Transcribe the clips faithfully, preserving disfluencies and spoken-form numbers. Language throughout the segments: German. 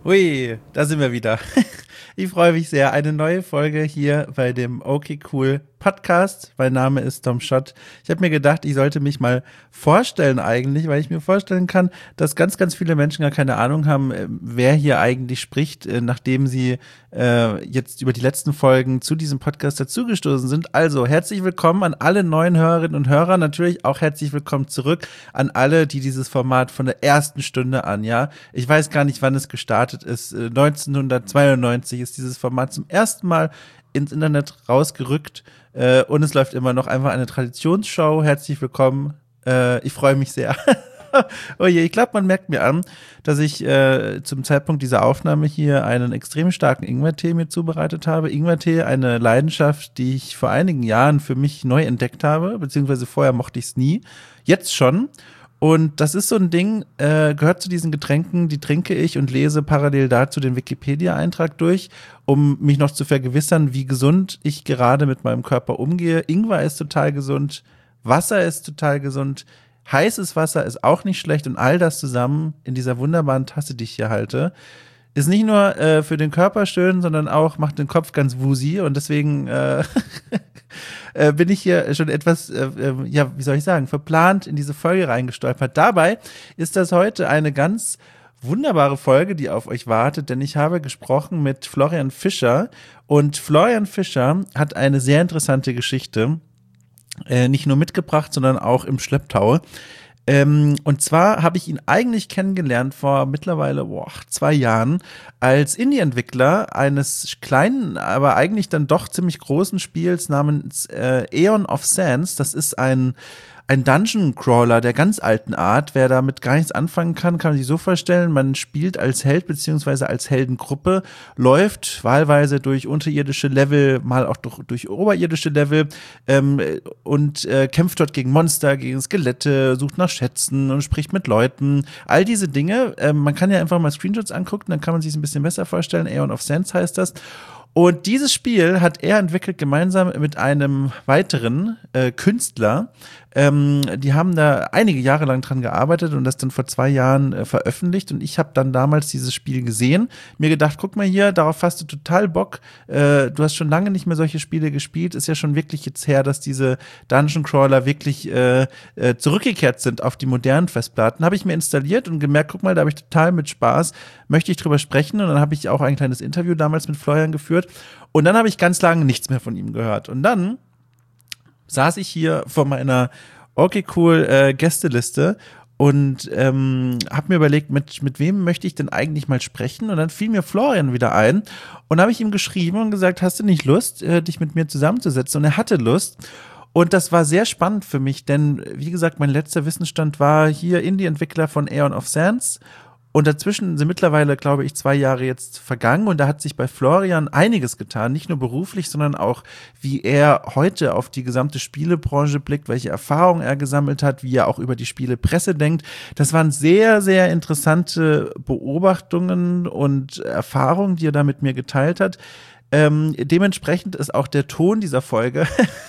Hui, da sind wir wieder. Ich freue mich sehr. Eine neue Folge hier bei dem Okay Cool Podcast. Mein Name ist Tom Schott. Ich habe mir gedacht, ich sollte mich mal vorstellen eigentlich, weil ich mir vorstellen kann, dass ganz, ganz viele Menschen gar keine Ahnung haben, wer hier eigentlich spricht, nachdem sie äh, jetzt über die letzten Folgen zu diesem Podcast dazugestoßen sind. Also herzlich willkommen an alle neuen Hörerinnen und Hörer. Natürlich auch herzlich willkommen zurück an alle, die dieses Format von der ersten Stunde an, ja. Ich weiß gar nicht, wann es gestartet ist. neunzehnhundertzweiundneunzig ist dieses Format zum ersten Mal ins Internet rausgerückt äh, und es läuft immer noch einfach eine Traditionsshow. Herzlich willkommen. Äh, ich freue mich sehr. Oh je, ich glaube, man merkt mir an, dass ich äh, zum Zeitpunkt dieser Aufnahme hier einen extrem starken Ingwertee mir zubereitet habe. Ingwertee, eine Leidenschaft, die ich vor einigen Jahren für mich neu entdeckt habe, beziehungsweise vorher mochte ich es nie. Jetzt schon. Und das ist so ein Ding, äh, gehört zu diesen Getränken, die trinke ich und lese parallel dazu den Wikipedia-Eintrag durch, um mich noch zu vergewissern, wie gesund ich gerade mit meinem Körper umgehe. Ingwer ist total gesund, Wasser ist total gesund, heißes Wasser ist auch nicht schlecht und all das zusammen in dieser wunderbaren Tasse, die ich hier halte, ist nicht nur äh, für den Körper schön, sondern auch macht den Kopf ganz woozy und deswegen äh, äh, bin ich hier schon etwas, äh, äh, ja, wie soll ich sagen, verplant in diese Folge reingestolpert. Dabei ist das heute eine ganz wunderbare Folge, die auf euch wartet, denn ich habe gesprochen mit Florian Fischer und Florian Fischer hat eine sehr interessante Geschichte, äh, nicht nur mitgebracht, sondern auch im Schlepptau. Ähm, und zwar habe ich ihn eigentlich kennengelernt vor mittlerweile boah, zwei Jahren als Indie-Entwickler eines kleinen, aber eigentlich dann doch ziemlich großen Spiels namens äh, Aeon of Sands. Das ist ein Ein Dungeon-Crawler der ganz alten Art. Wer damit gar nichts anfangen kann, kann man sich so vorstellen, man spielt als Held beziehungsweise als Heldengruppe, läuft wahlweise durch unterirdische Level, mal auch durch, durch oberirdische Level ähm, und äh, kämpft dort gegen Monster, gegen Skelette, sucht nach Schätzen und spricht mit Leuten. All diese Dinge, ähm, man kann ja einfach mal Screenshots angucken, dann kann man sich es ein bisschen besser vorstellen. Aeon of Sands heißt das. Und dieses Spiel hat er entwickelt gemeinsam mit einem weiteren äh, Künstler. Ähm, die haben da einige Jahre lang dran gearbeitet und das dann vor zwei Jahren äh, veröffentlicht. Und ich habe dann damals dieses Spiel gesehen, mir gedacht, guck mal hier, darauf hast du total Bock. Äh, du hast schon lange nicht mehr solche Spiele gespielt. Ist ja schon wirklich jetzt her, dass diese Dungeon Crawler wirklich äh, äh, zurückgekehrt sind auf die modernen Festplatten. Habe ich mir installiert und gemerkt, guck mal, da habe ich total mit Spaß, möchte ich drüber sprechen. Und dann habe ich auch ein kleines Interview damals mit Florian geführt. Und dann habe ich ganz lange nichts mehr von ihm gehört. Und dann saß ich hier vor meiner Okay Cool äh, Gästeliste und ähm, habe mir überlegt, mit, mit wem möchte ich denn eigentlich mal sprechen? Und dann fiel mir Florian wieder ein und habe ich ihm geschrieben und gesagt, hast du nicht Lust, äh, dich mit mir zusammenzusetzen? Und er hatte Lust. Und das war sehr spannend für mich, denn wie gesagt, mein letzter Wissensstand war hier Indie-Entwickler von Aeon of Sands. Und dazwischen sind mittlerweile, glaube ich, zwei Jahre jetzt vergangen und da hat sich bei Florian einiges getan, nicht nur beruflich, sondern auch, wie er heute auf die gesamte Spielebranche blickt, welche Erfahrungen er gesammelt hat, wie er auch über die Spielepresse denkt. Das waren sehr, sehr interessante Beobachtungen und Erfahrungen, die er da mit mir geteilt hat. Ähm, dementsprechend ist auch der Ton dieser Folge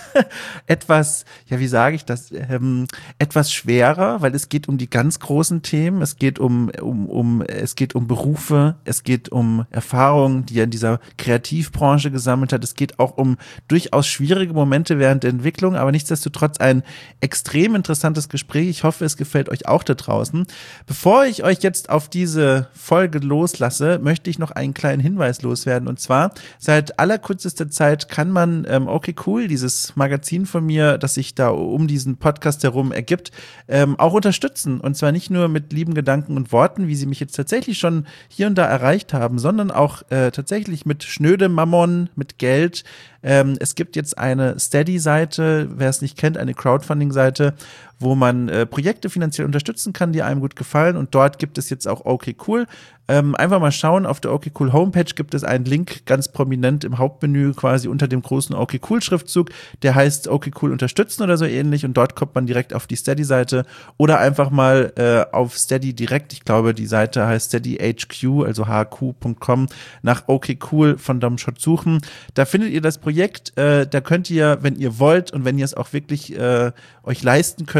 etwas, ja, wie sage ich das, ähm, etwas schwerer, weil es geht um die ganz großen Themen, es geht um, um, um, es geht um Berufe, es geht um Erfahrungen, die er in dieser Kreativbranche gesammelt hat, es geht auch um durchaus schwierige Momente während der Entwicklung, aber nichtsdestotrotz ein extrem interessantes Gespräch. Ich hoffe, es gefällt euch auch da draußen. Bevor ich euch jetzt auf diese Folge loslasse, möchte ich noch einen kleinen Hinweis loswerden und zwar, seit allerkürzester Zeit kann man ähm, Okay Cool, dieses Magazin von mir, das sich da um diesen Podcast herum ergibt, ähm, auch unterstützen. Und zwar nicht nur mit lieben Gedanken und Worten, wie sie mich jetzt tatsächlich schon hier und da erreicht haben, sondern auch äh, tatsächlich mit schnödem Mammon, mit Geld. Ähm, es gibt jetzt eine Steady-Seite, wer es nicht kennt, eine Crowdfunding-Seite, wo man äh, Projekte finanziell unterstützen kann, die einem gut gefallen. Und dort gibt es jetzt auch Okay Cool. Ähm, einfach mal schauen, auf der Okay Cool Homepage gibt es einen Link ganz prominent im Hauptmenü, quasi unter dem großen Okay Cool Schriftzug, der heißt Okay Cool unterstützen oder so ähnlich und dort kommt man direkt auf die Steady-Seite oder einfach mal äh, auf Steady direkt, ich glaube die Seite heißt Steady H Q, also h q punkt com, nach Okay Cool von Tom Schott suchen. Da findet ihr das Projekt, äh, da könnt ihr, wenn ihr wollt und wenn ihr es auch wirklich äh, euch leisten könnt,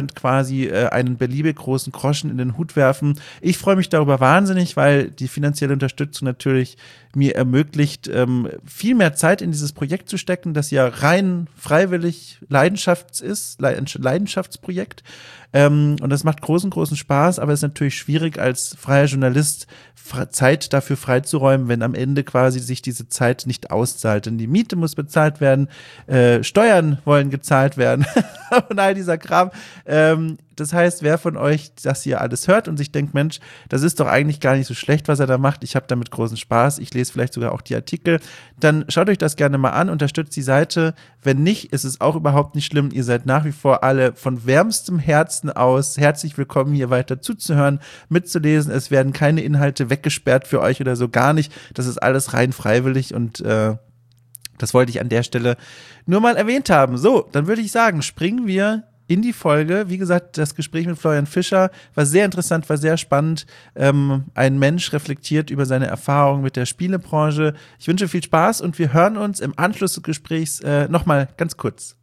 könnt quasi äh, einen beliebig großen Groschen in den Hut werfen. Ich freue mich darüber wahnsinnig, weil die finanzielle Unterstützung natürlich mir ermöglicht, ähm, viel mehr Zeit in dieses Projekt zu stecken, das ja rein freiwillig Leidenschafts ist, Leidenschaftsprojekt. Ähm, und das macht großen, großen Spaß, aber es ist natürlich schwierig, als freier Journalist Zeit dafür freizuräumen, wenn am Ende quasi sich diese Zeit nicht auszahlt. Denn die Miete muss bezahlt werden, äh, Steuern wollen gezahlt werden und all dieser Kram. Ähm, das heißt, wer von euch das hier alles hört und sich denkt, Mensch, das ist doch eigentlich gar nicht so schlecht, was er da macht. Ich habe damit großen Spaß. Ich lese vielleicht sogar auch die Artikel. Dann schaut euch das gerne mal an, unterstützt die Seite. Wenn nicht, ist es auch überhaupt nicht schlimm. Ihr seid nach wie vor alle von wärmstem Herzen aus herzlich willkommen, hier weiter zuzuhören, mitzulesen. Es werden keine Inhalte weggesperrt für euch oder so, gar nicht. Das ist alles rein freiwillig und äh, das wollte ich an der Stelle nur mal erwähnt haben. So, dann würde ich sagen, springen wir in die Folge. Wie gesagt, das Gespräch mit Florian Fischer war sehr interessant, war sehr spannend. Ähm, ein Mensch reflektiert über seine Erfahrungen mit der Spielebranche. Ich wünsche viel Spaß und wir hören uns im Anschluss des Gesprächs äh, nochmal ganz kurz.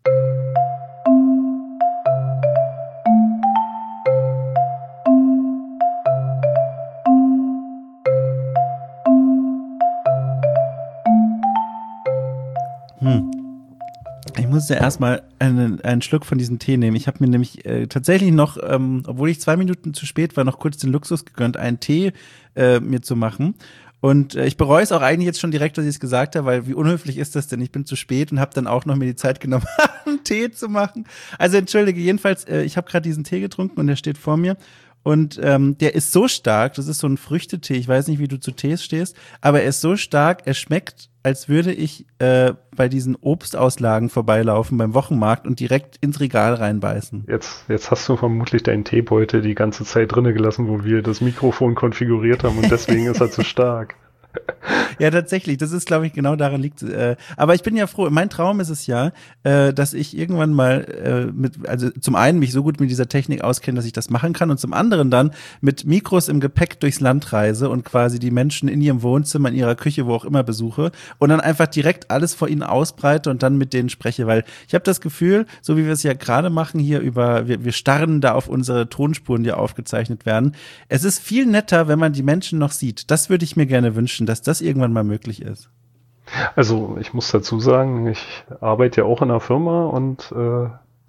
Hm. Ich musste erstmal einen, einen Schluck von diesem Tee nehmen. Ich habe mir nämlich äh, tatsächlich noch, ähm, obwohl ich zwei Minuten zu spät war, noch kurz den Luxus gegönnt, einen Tee äh, mir zu machen. Und äh, ich bereue es auch eigentlich jetzt schon direkt, dass ich es gesagt habe, weil wie unhöflich ist das denn? Ich bin zu spät und habe dann auch noch mir die Zeit genommen, einen Tee zu machen. Also entschuldige, jedenfalls, äh, ich habe gerade diesen Tee getrunken und der steht vor mir. Und ähm, der ist so stark, das ist so ein Früchtetee, ich weiß nicht, wie du zu Tees stehst, aber er ist so stark, er schmeckt, als würde ich äh, bei diesen Obstauslagen vorbeilaufen beim Wochenmarkt und direkt ins Regal reinbeißen. Jetzt, jetzt hast du vermutlich deinen Teebeutel die ganze Zeit drinnen gelassen, wo wir das Mikrofon konfiguriert haben und deswegen ist er zu stark. Ja, tatsächlich, das ist, glaube ich, genau daran liegt. Äh, aber ich bin ja froh, mein Traum ist es ja, äh, dass ich irgendwann mal äh, mit, also zum einen mich so gut mit dieser Technik auskenne, dass ich das machen kann und zum anderen dann mit Mikros im Gepäck durchs Land reise und quasi die Menschen in ihrem Wohnzimmer, in ihrer Küche, wo auch immer besuche und dann einfach direkt alles vor ihnen ausbreite und dann mit denen spreche, weil ich habe das Gefühl, so wie wir es ja gerade machen hier über, wir, wir starren da auf unsere Tonspuren, die aufgezeichnet werden. Es ist viel netter, wenn man die Menschen noch sieht. Das würde ich mir gerne wünschen, dass das irgendwann mal möglich ist. Also ich muss dazu sagen, ich arbeite ja auch in einer Firma und äh,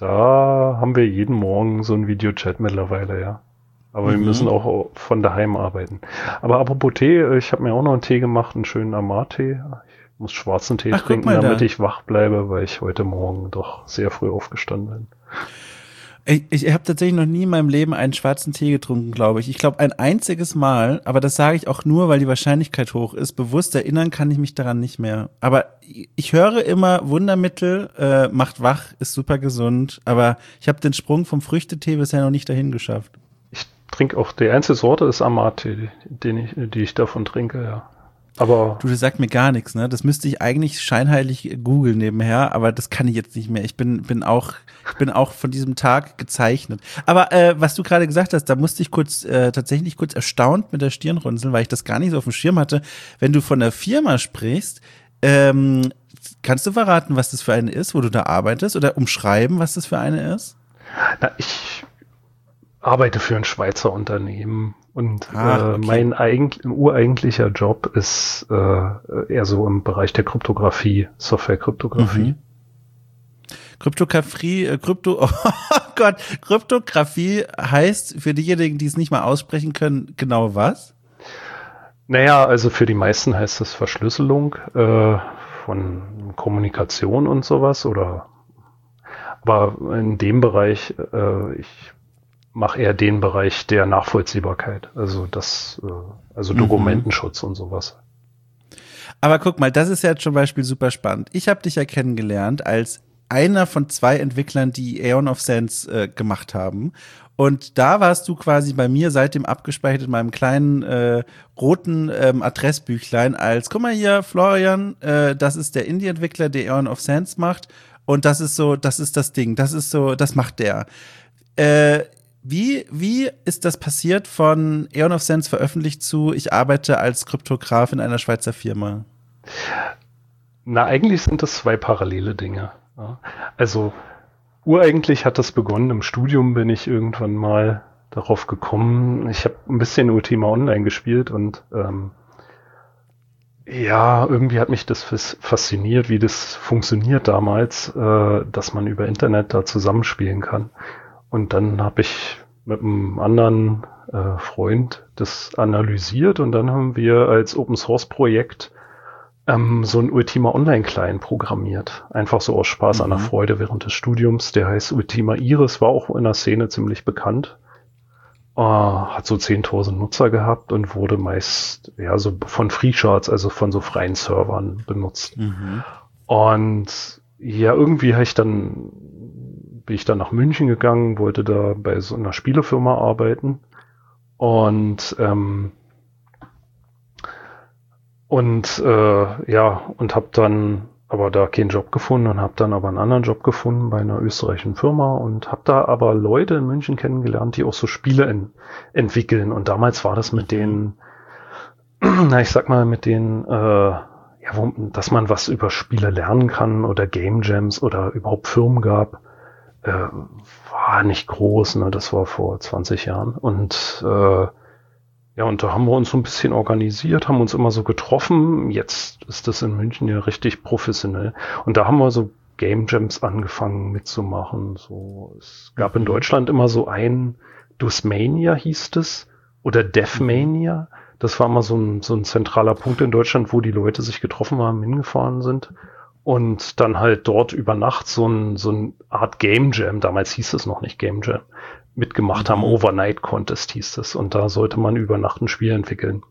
da haben wir jeden Morgen so einen Videochat mittlerweile, ja. Aber mhm. wir müssen auch von daheim arbeiten. Aber apropos Tee, ich habe mir auch noch einen Tee gemacht, einen schönen Amar-Tee. Ich muss schwarzen Tee Ach, trinken, damit da. ich wach bleibe, weil ich heute Morgen doch sehr früh aufgestanden bin. Ich, ich habe tatsächlich noch nie in meinem Leben einen schwarzen Tee getrunken, glaube ich. Ich glaube ein einziges Mal, aber das sage ich auch nur, weil die Wahrscheinlichkeit hoch ist. Bewusst erinnern kann ich mich daran nicht mehr. Aber ich höre immer Wundermittel, äh, macht wach, ist super gesund. Aber ich habe den Sprung vom Früchtetee bisher noch nicht dahin geschafft. Ich trinke auch, die einzige Sorte ist Amar-Tee, den ich, die ich davon trinke, ja. Aber du, das sagt mir gar nichts, ne? Das müsste ich eigentlich scheinheilig googeln nebenher, aber das kann ich jetzt nicht mehr. Ich bin bin auch ich bin auch von diesem Tag gezeichnet. Aber äh, was du gerade gesagt hast, da musste ich kurz äh, tatsächlich kurz erstaunt mit der Stirn runzeln, weil ich das gar nicht so auf dem Schirm hatte. Wenn du von der Firma sprichst, ähm, kannst du verraten, was das für eine ist, wo du da arbeitest, oder umschreiben, was das für eine ist? Na, ich arbeite für ein Schweizer Unternehmen. Und ah, okay. äh, mein eigentlich, ureigentlicher Job ist äh, eher so im Bereich der Kryptographie, Software-Kryptographie. Mhm. Kryptographie, äh, Krypto, oh Gott, Kryptographie heißt für diejenigen, die es nicht mal aussprechen können, genau was? Naja, also für die meisten heißt das Verschlüsselung äh, von Kommunikation und sowas, oder aber in dem Bereich, äh, ich mache eher den Bereich der Nachvollziehbarkeit, also das, also Dokumentenschutz mhm. und sowas. Aber guck mal, das ist ja zum Beispiel super spannend. Ich habe dich ja kennengelernt als einer von zwei Entwicklern, die Aeon of Sense äh, gemacht haben. Und da warst du quasi bei mir seitdem abgespeichert in meinem kleinen äh, roten ähm, Adressbüchlein als, guck mal hier, Florian, äh, das ist der Indie-Entwickler, der Aeon of Sense macht. Und das ist so, das ist das Ding, das ist so, das macht der. Äh, Wie, wie ist das passiert von Aeon of Sense veröffentlicht zu, ich arbeite als Kryptograf in einer Schweizer Firma? Na, eigentlich sind das zwei parallele Dinge. Ja. Also ureigentlich hat das begonnen. Im Studium bin ich irgendwann mal darauf gekommen. Ich habe ein bisschen Ultima Online gespielt und ähm, ja, irgendwie hat mich das fasziniert, wie das funktioniert damals, äh, dass man über Internet da zusammenspielen kann. Und dann habe ich mit einem anderen äh, Freund das analysiert und dann haben wir als Open-Source-Projekt ähm, so ein Ultima Online-Client programmiert. Einfach so aus Spaß mhm. an der Freude während des Studiums. Der heißt Ultima Iris, war auch in der Szene ziemlich bekannt. Uh, hat so zehntausend Nutzer gehabt und wurde meist ja so von Freecharts, also von so freien Servern benutzt. Mhm. Und ja, irgendwie habe ich dann, bin ich dann nach München gegangen, wollte da bei so einer Spielefirma arbeiten und ähm, und äh, ja, und habe dann aber da keinen Job gefunden und habe dann aber einen anderen Job gefunden bei einer österreichischen Firma und habe da aber Leute in München kennengelernt, die auch so Spiele in, entwickeln. Und damals war das mit denen, na ich sag mal, mit denen, äh, ja, wo, dass man was über Spiele lernen kann oder Game Jams oder überhaupt Firmen gab, äh, war nicht groß. Ne? Das war vor zwanzig Jahren. Und äh, ja, und da haben wir uns so ein bisschen organisiert, haben uns immer so getroffen. Jetzt ist das in München ja richtig professionell. Und da haben wir so Game Jams angefangen mitzumachen. So, es gab in Deutschland immer so ein Dusmania hieß es oder Deathmania. Das war mal so ein, so ein zentraler Punkt in Deutschland, wo die Leute sich getroffen haben, hingefahren sind. Und dann halt dort über Nacht so ein, so eine Art Game Jam, damals hieß es noch nicht Game Jam, mitgemacht haben. Overnight Contest hieß es. Und da sollte man über Nacht ein Spiel entwickeln.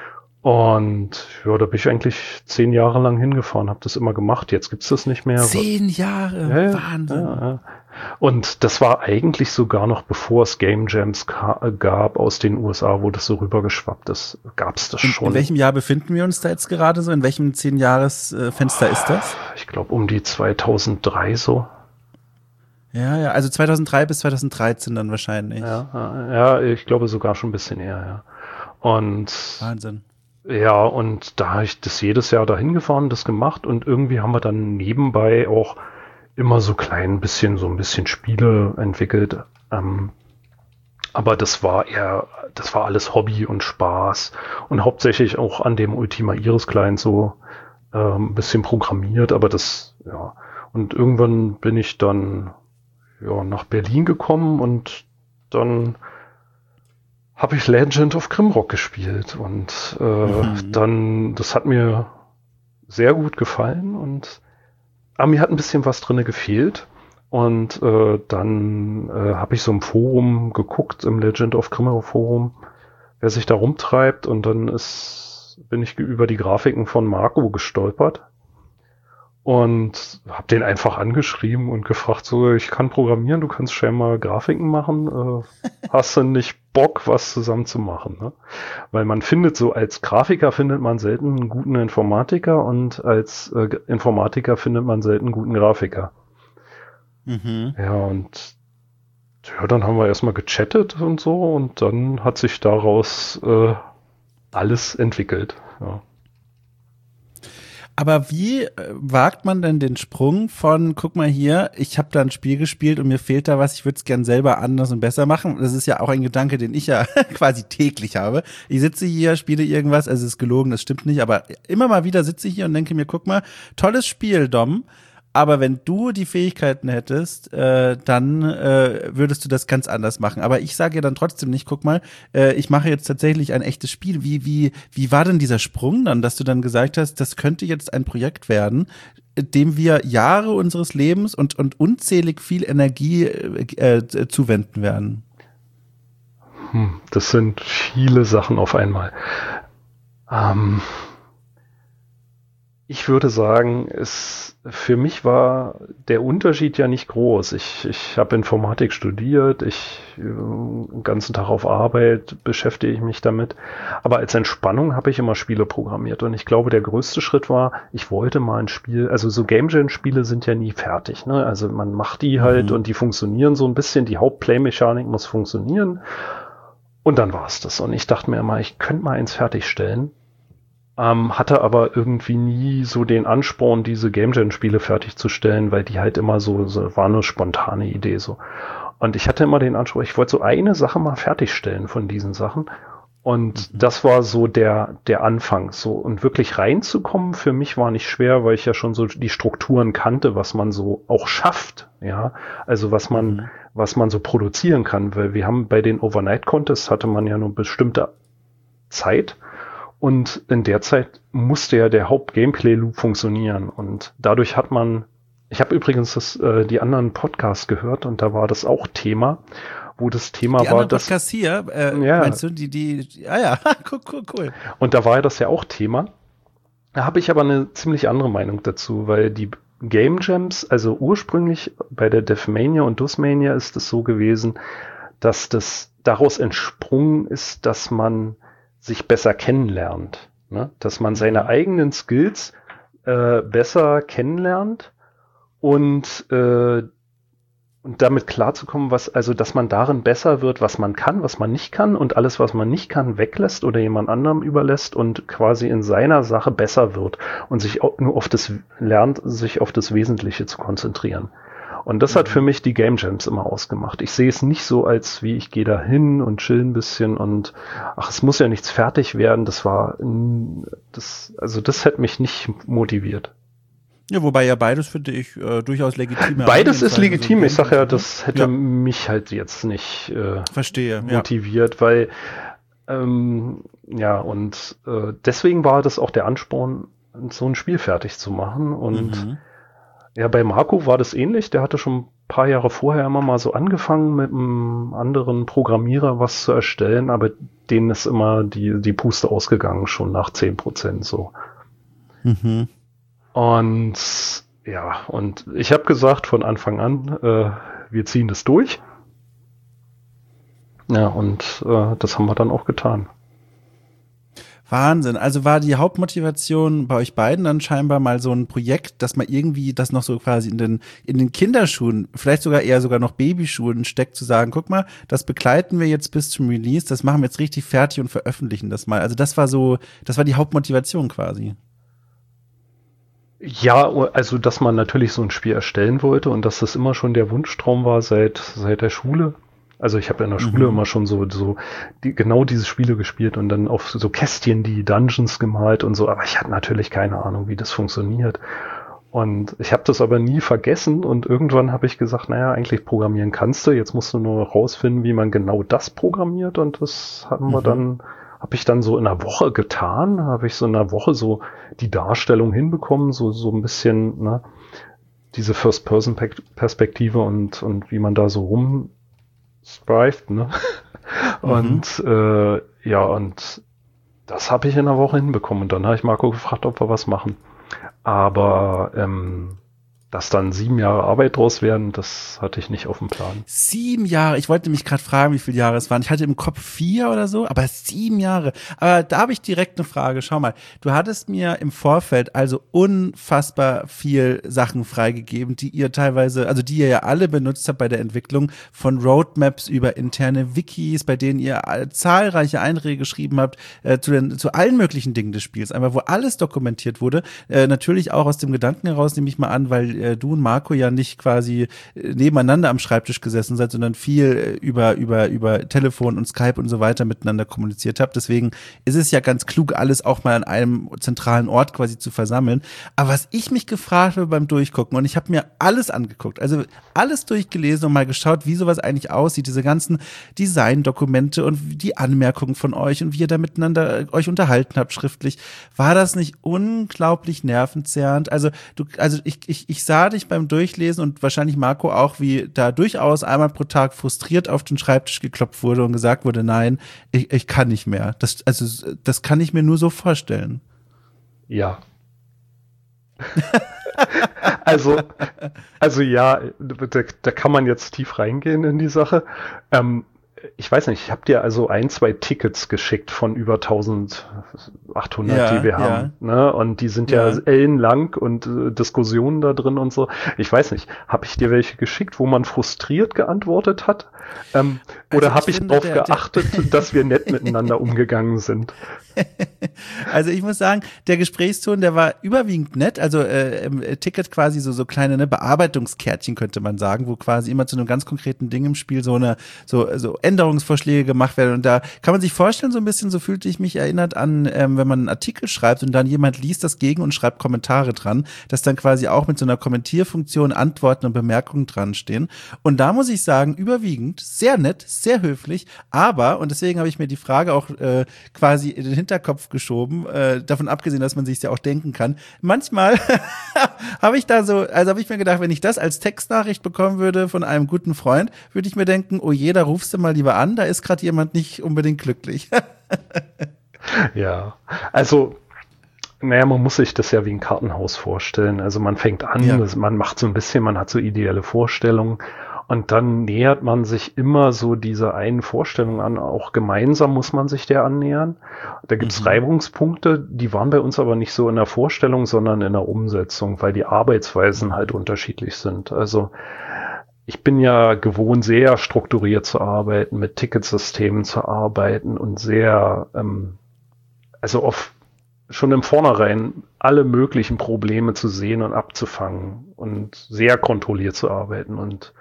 Und ja, da bin ich eigentlich zehn Jahre lang hingefahren, habe das immer gemacht. Jetzt gibt's das nicht mehr. Zehn Jahre? Ja, ja, Wahnsinn. Ja, ja. Und das war eigentlich sogar noch, bevor es Game Jams gab aus den U S A, wo das so rübergeschwappt ist, gab's das schon. In welchem Jahr befinden wir uns da jetzt gerade so? In welchem zehn-Jahres-Fenster ist das? Ich glaube um die zweitausenddrei so. Ja, ja, also zweitausenddrei bis zweitausenddreizehn dann wahrscheinlich. Ja, ja, ich glaube sogar schon ein bisschen eher, ja. Und Wahnsinn. Ja, und da habe ich das jedes Jahr dahin gefahren, das gemacht und irgendwie haben wir dann nebenbei auch immer so klein bisschen, so ein bisschen Spiele entwickelt. Ähm, aber das war eher, das war alles Hobby und Spaß und hauptsächlich auch an dem Ultima Iris Client so ähm, ein bisschen programmiert, aber das, ja. Und irgendwann bin ich dann ja, nach Berlin gekommen und dann habe ich Legend of Grimrock gespielt und äh, mhm. dann, das hat mir sehr gut gefallen und aber mir hat ein bisschen was drinne gefehlt und äh, dann äh, habe ich so im Forum geguckt, im Legend of Grimrock Forum, wer sich da rumtreibt und dann ist, bin ich über die Grafiken von Marco gestolpert. Und habe den einfach angeschrieben und gefragt, so, ich kann programmieren, du kannst scheinbar Grafiken machen, äh, hast du nicht Bock, was zusammen zu machen? Ne? Weil man findet so, als Grafiker findet man selten einen guten Informatiker und als äh, Informatiker findet man selten einen guten Grafiker. Mhm. Ja, und ja, dann haben wir erstmal gechattet und so und dann hat sich daraus äh, alles entwickelt, ja. Aber wie äh, wagt man denn den Sprung von, guck mal hier, ich habe da ein Spiel gespielt und mir fehlt da was, ich würde es gern selber anders und besser machen. Das ist ja auch ein Gedanke, den ich ja quasi täglich habe. Ich sitze hier, spiele irgendwas, also es ist gelogen, das stimmt nicht, aber immer mal wieder sitze ich hier und denke mir, guck mal, tolles Spiel, Dom. Aber wenn du die Fähigkeiten hättest, äh, dann äh, würdest du das ganz anders machen. Aber ich sage ja dann trotzdem nicht, guck mal, äh, ich mache jetzt tatsächlich ein echtes Spiel. Wie wie wie war denn dieser Sprung dann, dass du dann gesagt hast, das könnte jetzt ein Projekt werden, dem wir Jahre unseres Lebens und und unzählig viel Energie äh, zuwenden werden? Hm, das sind viele Sachen auf einmal. Ähm Ich würde sagen, es für mich war der Unterschied ja nicht groß. Ich, ich habe Informatik studiert, ich den ganzen Tag auf Arbeit beschäftige ich mich damit. Aber als Entspannung habe ich immer Spiele programmiert. Und ich glaube, der größte Schritt war, ich wollte mal ein Spiel, also so Game Jam-Spiele sind ja nie fertig. Ne? Also man macht die halt mhm. und die funktionieren so ein bisschen. Die Hauptplay-Mechanik muss funktionieren. Und dann war es das. Und ich dachte mir immer, ich könnte mal eins fertigstellen. Ähm, hatte aber irgendwie nie so den Ansporn, diese Game Jam-Spiele fertigzustellen, weil die halt immer so, so war eine spontane Idee so. Und ich hatte immer den Anspruch, ich wollte so eine Sache mal fertigstellen von diesen Sachen. Und mhm. das war so der, der Anfang. So, und wirklich reinzukommen für mich war nicht schwer, weil ich ja schon so die Strukturen kannte, was man so auch schafft, ja. Also was man, mhm. was man so produzieren kann, weil wir haben bei den Overnight Contests hatte man ja nur bestimmte Zeit. Und in der Zeit musste ja der Haupt-Gameplay-Loop funktionieren. Und dadurch hat man, ich habe übrigens das, äh, die anderen Podcasts gehört und da war das auch Thema, wo das Thema die war, anderen dass... Podcasts hier, äh, ja. meinst du, die, die, die, ah ja, cool, cool, cool. Und da war ja das ja auch Thema. Da habe ich aber eine ziemlich andere Meinung dazu, weil die Game Jams, also ursprünglich bei der Deathmania und Dusmania ist es so gewesen, dass das daraus entsprungen ist, dass man sich besser kennenlernt, ne? Dass man seine eigenen Skills äh, besser kennenlernt und äh, und damit klarzukommen, was also dass man darin besser wird, was man kann, was man nicht kann und alles, was man nicht kann, weglässt oder jemand anderem überlässt und quasi in seiner Sache besser wird und sich auch nur auf das lernt, sich auf das Wesentliche zu konzentrieren. Und das mhm. hat für mich die Game Jams immer ausgemacht. Ich sehe es nicht so, als wie ich gehe da hin und chill ein bisschen und ach, es muss ja nichts fertig werden. Das war, das, also das hätte mich nicht motiviert. Ja, wobei ja beides finde ich äh, durchaus legitim. Beides ist legitim. So ich sage ja, das hätte ja. mich halt jetzt nicht äh, Verstehe, motiviert, ja. weil ähm, ja und äh, deswegen war das auch der Ansporn, so ein Spiel fertig zu machen und mhm. ja, bei Marco war das ähnlich. Der hatte schon ein paar Jahre vorher immer mal so angefangen, mit einem anderen Programmierer was zu erstellen, aber denen ist immer die, die Puste ausgegangen, schon nach zehn Prozent so. Mhm. Und ja, und ich habe gesagt von Anfang an, äh, wir ziehen das durch. Ja, und äh, das haben wir dann auch getan. Wahnsinn. Also war die Hauptmotivation bei euch beiden dann scheinbar mal so ein Projekt, dass man irgendwie das noch so quasi in den, in den Kinderschuhen, vielleicht sogar eher sogar noch Babyschuhen steckt, zu sagen, guck mal, das begleiten wir jetzt bis zum Release, das machen wir jetzt richtig fertig und veröffentlichen das mal. Also das war so, das war die Hauptmotivation quasi. Ja, also dass man natürlich so ein Spiel erstellen wollte und dass das immer schon der Wunschtraum war seit, seit der Schule. Also ich habe in der Schule mhm. immer schon so, so die, genau diese Spiele gespielt und dann auf so Kästchen die Dungeons gemalt und so, aber ich hatte natürlich keine Ahnung, wie das funktioniert. Und ich habe das aber nie vergessen und irgendwann habe ich gesagt, naja, eigentlich programmieren kannst du, jetzt musst du nur rausfinden, wie man genau das programmiert und das haben mhm. wir dann, habe ich dann so in einer Woche getan, habe ich so in einer Woche so die Darstellung hinbekommen, so, so ein bisschen, ne, diese First-Person-Perspektive und, und wie man da so rum Strive, ne? Und mhm. äh, ja, und das habe ich in einer Woche hinbekommen. Und dann habe ich Marco gefragt, ob wir was machen. Aber ähm, dass dann sieben Jahre Arbeit draus werden, das hatte ich nicht auf dem Plan. Sieben Jahre? Ich wollte mich gerade fragen, wie viele Jahre es waren. Ich hatte im Kopf vier oder so, aber sieben Jahre. Aber da habe ich direkt eine Frage. Schau mal, du hattest mir im Vorfeld also unfassbar viel Sachen freigegeben, die ihr teilweise, also die ihr ja alle benutzt habt bei der Entwicklung, von Roadmaps über interne Wikis, bei denen ihr zahlreiche Einträge geschrieben habt, äh, zu, den, zu allen möglichen Dingen des Spiels. Einmal, wo alles dokumentiert wurde. Äh, natürlich auch aus dem Gedanken heraus, nehme ich mal an, weil du und Marco ja nicht quasi nebeneinander am Schreibtisch gesessen seid, sondern viel über, über, über Telefon und Skype und so weiter miteinander kommuniziert habt. Deswegen ist es ja ganz klug, alles auch mal an einem zentralen Ort quasi zu versammeln. Aber was ich mich gefragt habe beim Durchgucken, und ich habe mir alles angeguckt, also alles durchgelesen und mal geschaut, wie sowas eigentlich aussieht, diese ganzen Design-Dokumente und die Anmerkungen von euch und wie ihr da miteinander euch unterhalten habt schriftlich. War das nicht unglaublich nervenzerrend? Also du, also ich, ich, ich sah dich beim Durchlesen und wahrscheinlich Marco auch, wie da durchaus einmal pro Tag frustriert auf den Schreibtisch geklopft wurde und gesagt wurde, nein, ich, ich kann nicht mehr. Das, also, das kann ich mir nur so vorstellen. Ja. also, also ja, da, da kann man jetzt tief reingehen in die Sache. Ähm, ich weiß nicht, ich habe dir also ein, zwei Tickets geschickt von über eintausendachthundert, ja, die wir haben. Ja. Ne? Und die sind ja, ja ellenlang und äh, Diskussionen da drin und so. Ich weiß nicht, habe ich dir welche geschickt, wo man frustriert geantwortet hat? Ähm, also oder habe ich, ich darauf geachtet, dass wir nett miteinander umgegangen sind? Also ich muss sagen, der Gesprächston, der war überwiegend nett. Also äh, im Ticket quasi so so kleine ne, Bearbeitungskärtchen könnte man sagen, wo quasi immer zu einem ganz konkreten Ding im Spiel so eine so so Änderungsvorschläge gemacht werden. Und da kann man sich vorstellen, so ein bisschen, so fühlte ich mich erinnert an, ähm, wenn man einen Artikel schreibt und dann jemand liest das gegen und schreibt Kommentare dran, dass dann quasi auch mit so einer Kommentierfunktion Antworten und Bemerkungen dran stehen. Und da muss ich sagen, überwiegend sehr nett, sehr höflich, aber, und deswegen habe ich mir die Frage auch äh, quasi in den Hinterkopf geschoben, äh, davon abgesehen, dass man sich ja auch denken kann. Manchmal habe ich da so, also habe ich mir gedacht, wenn ich das als Textnachricht bekommen würde von einem guten Freund, würde ich mir denken, oh je, da rufst du mal lieber an, da ist gerade jemand nicht unbedingt glücklich. Ja, also naja, man muss sich das ja wie ein Kartenhaus vorstellen. Also man fängt an, Ja. das, man macht so ein bisschen, man hat so ideelle Vorstellungen und dann nähert man sich immer so dieser einen Vorstellung an. Auch gemeinsam muss man sich der annähern. Da gibt's Mhm. Reibungspunkte, die waren bei uns aber nicht so in der Vorstellung, sondern in der Umsetzung, weil die Arbeitsweisen halt unterschiedlich sind. Also ich bin ja gewohnt, sehr strukturiert zu arbeiten, mit Ticketsystemen zu arbeiten und sehr, ähm, also auf schon im Vornherein alle möglichen Probleme zu sehen und abzufangen und sehr kontrolliert zu arbeiten. Und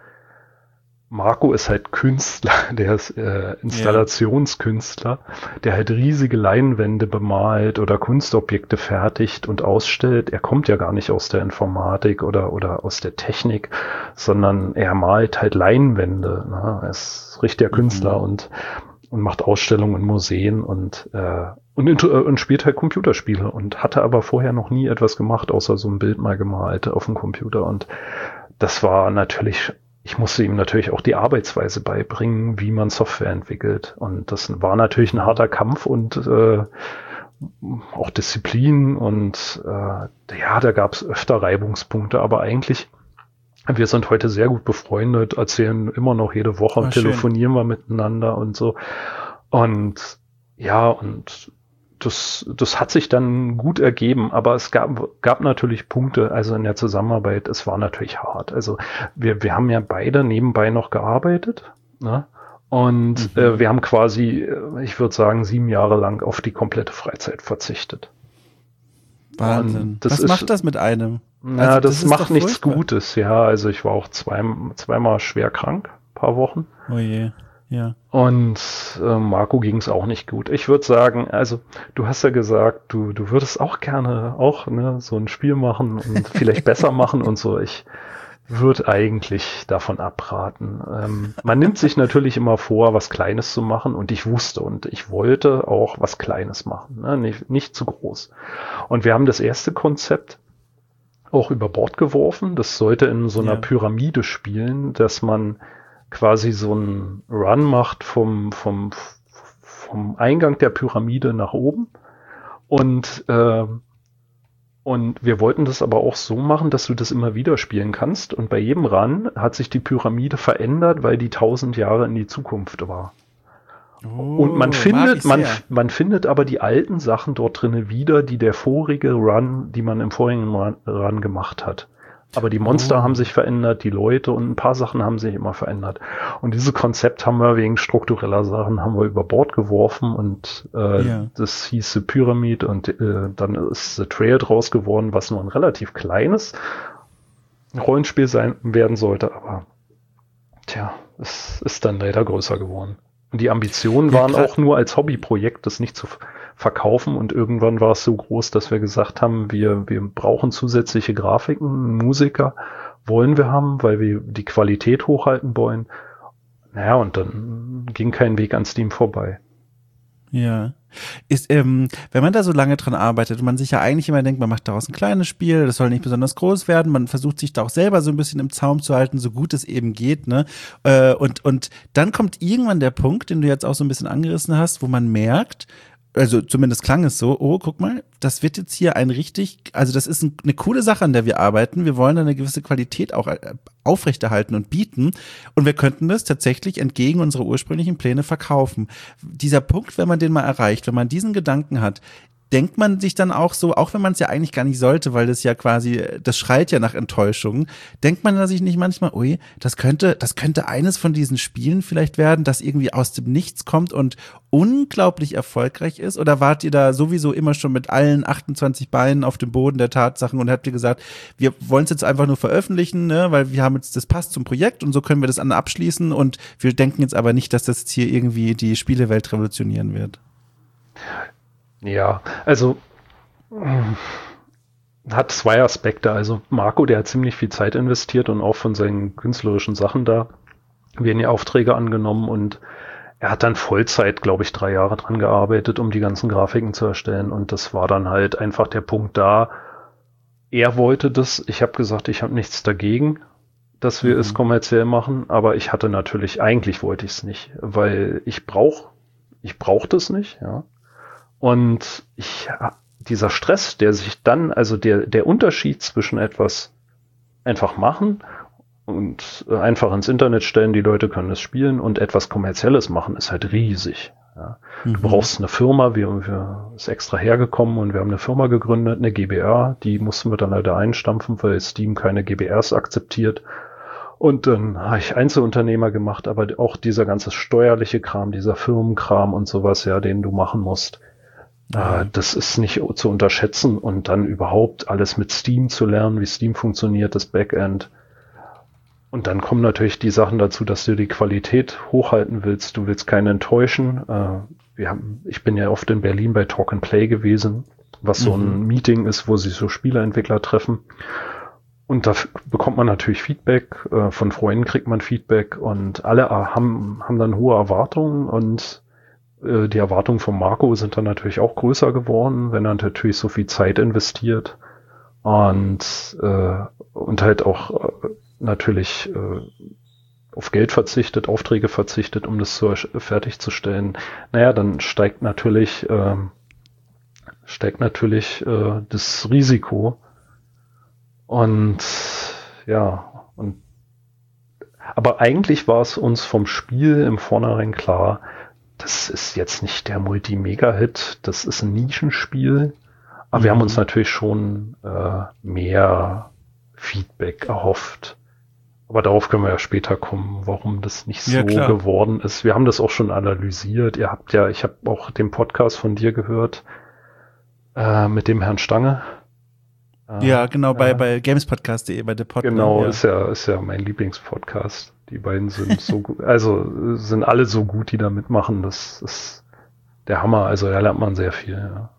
Marco ist halt Künstler, der ist äh, Installationskünstler, der halt riesige Leinwände bemalt oder Kunstobjekte fertigt und ausstellt. Er kommt ja gar nicht aus der Informatik oder oder aus der Technik, sondern er malt halt Leinwände. Ne? Er ist richtiger Künstler Mhm. und und macht Ausstellungen in Museen und äh, und, und spielt halt Computerspiele und hatte aber vorher noch nie etwas gemacht, außer so ein Bild mal gemalt auf dem Computer. Und das war natürlich, ich musste ihm natürlich auch die Arbeitsweise beibringen, wie man Software entwickelt. Und das war natürlich ein harter Kampf und äh, auch Disziplin und äh, ja, da gab es öfter Reibungspunkte, aber eigentlich wir sind heute sehr gut befreundet, erzählen immer noch jede Woche, Oh, telefonieren wir miteinander und so. Und ja, und das, das hat sich dann gut ergeben, aber es gab, gab natürlich Punkte, also in der Zusammenarbeit, es war natürlich hart. Also wir, wir haben ja beide nebenbei noch gearbeitet, ne? Und Mhm. äh, wir haben quasi, ich würde sagen, sieben Jahre lang auf die komplette Freizeit verzichtet. Wahnsinn. Und das Was ist, macht das mit einem? Na, Also, das, das ist macht doch nichts furchtbar. Gutes, ja. Also ich war auch zwei, zweimal schwer krank, paar Wochen. Oh je, ja. Und äh, Marco ging es auch nicht gut. Ich würde sagen, also du hast ja gesagt, du, du würdest auch gerne auch ne, so ein Spiel machen und vielleicht besser machen und so. Ich würde eigentlich davon abraten. Ähm, man nimmt sich natürlich immer vor, was Kleines zu machen und ich wusste und ich wollte auch was Kleines machen, ne? nicht, nicht zu groß. Und wir haben das erste Konzept auch über Bord geworfen. Das sollte in so einer Ja. Pyramide spielen, dass man quasi so einen Run macht vom, vom, vom Eingang der Pyramide nach oben. Und, äh, und wir wollten das aber auch so machen, dass du das immer wieder spielen kannst. Und bei jedem Run hat sich die Pyramide verändert, weil die tausend Jahre in die Zukunft war. Oh, Und man mag findet, ich man, sehr. man findet aber die alten Sachen dort drinnen wieder, die der vorige Run, die man im vorigen Run, Run gemacht hat. Aber die Monster Oh. haben sich verändert, die Leute und ein paar Sachen haben sich immer verändert. Und dieses Konzept haben wir wegen struktureller Sachen haben wir über Bord geworfen und äh, Ja. das hieß The Pyramid und äh, dann ist The Trail draus geworden, was nur ein relativ kleines Rollenspiel sein werden sollte, aber tja, es ist dann leider größer geworden. Und die Ambitionen Ja, waren klar. auch nur als Hobbyprojekt, das nicht zu f- verkaufen. Und irgendwann war es so groß, dass wir gesagt haben, wir, wir brauchen zusätzliche Grafiken, Musiker wollen wir haben, weil wir die Qualität hochhalten wollen. Naja, und dann ging kein Weg an Steam vorbei. Ja. Ist, ähm, wenn man da so lange dran arbeitet und man sich ja eigentlich immer denkt, man macht daraus ein kleines Spiel, das soll nicht besonders groß werden, man versucht sich da auch selber so ein bisschen im Zaum zu halten, so gut es eben geht, ne? Äh, und, und dann kommt irgendwann der Punkt, den du jetzt auch so ein bisschen angerissen hast, wo man merkt, also zumindest klang es so, oh, guck mal, das wird jetzt hier ein richtig, also das ist ein, eine coole Sache, an der wir arbeiten. Wir wollen da eine gewisse Qualität auch äh, aufrechterhalten und bieten. Und wir könnten das tatsächlich entgegen unserer ursprünglichen Pläne verkaufen. Dieser Punkt, wenn man den mal erreicht, wenn man diesen Gedanken hat, denkt man sich dann auch so, auch wenn man es ja eigentlich gar nicht sollte, weil das ja quasi, das schreit ja nach Enttäuschung, denkt man sich nicht manchmal, ui, das könnte, das könnte eines von diesen Spielen vielleicht werden, das irgendwie aus dem Nichts kommt und unglaublich erfolgreich ist? Oder wart ihr da sowieso immer schon mit allen achtundzwanzig Beinen auf dem Boden der Tatsachen und habt ihr gesagt, wir wollen es jetzt einfach nur veröffentlichen, ne, weil wir haben jetzt, das passt zum Projekt und so können wir das an abschließen und wir denken jetzt aber nicht, dass das jetzt hier irgendwie die Spielewelt revolutionieren wird? Ja, also hat zwei Aspekte. Also Marco, der hat ziemlich viel Zeit investiert und auch von seinen künstlerischen Sachen da werden ja Aufträge angenommen und er hat dann Vollzeit, glaube ich, drei Jahre dran gearbeitet, um die ganzen Grafiken zu erstellen und das war dann halt einfach der Punkt da. Er wollte das, ich habe gesagt, ich habe nichts dagegen, dass wir mhm. es kommerziell machen, aber ich hatte natürlich, eigentlich wollte ich es nicht, weil ich brauche, ich brauche das nicht, ja. Und ich, dieser Stress, der sich dann, also der, der Unterschied zwischen etwas einfach machen und einfach ins Internet stellen, die Leute können es spielen und etwas Kommerzielles machen, ist halt riesig. Ja. Mhm. Du brauchst eine Firma, wir, wir ist extra hergekommen und wir haben eine Firma gegründet, eine GbR, die mussten wir dann leider einstampfen, weil Steam keine G B Rs akzeptiert. Und dann habe ich Einzelunternehmer gemacht, aber auch dieser ganze steuerliche Kram, dieser Firmenkram und sowas, ja, den du machen musst, äh, das ist nicht zu unterschätzen und dann überhaupt alles mit Steam zu lernen, wie Steam funktioniert, das Backend. Und dann kommen natürlich die Sachen dazu, dass du die Qualität hochhalten willst. Du willst keinen enttäuschen. Äh, wir haben, ich bin ja oft in Berlin bei Talk and Play gewesen, was so ein mhm. Meeting ist, wo sich so Spieleentwickler treffen. Und da bekommt man natürlich Feedback, äh, von Freunden kriegt man Feedback und alle haben, haben dann hohe Erwartungen und äh, die Erwartungen von Marco sind dann natürlich auch größer geworden, wenn er natürlich so viel Zeit investiert und, äh, und halt auch äh, natürlich äh, auf Geld verzichtet, Aufträge verzichtet, um das zu, fertigzustellen. Naja, dann steigt natürlich, äh, steigt natürlich äh, das Risiko. Und ja, und aber eigentlich war es uns vom Spiel im Vornherein klar, das ist jetzt nicht der Multi-Mega-Hit, das ist ein Nischenspiel, aber mhm. wir haben uns natürlich schon äh, mehr Feedback erhofft. Aber darauf können wir ja später kommen, warum das nicht so ja, geworden ist. Wir haben das auch schon analysiert. Ihr habt ja, ich habe auch den Podcast von dir gehört äh, mit dem Herrn Stange. Ja, genau, bei, ja. bei gamespodcast punkt de, bei der Podcast. Genau, ja. ist ja, ist ja mein Lieblingspodcast. Die beiden sind so gut, also sind alle so gut, die da mitmachen. Das ist der Hammer. Also da lernt man sehr viel, ja.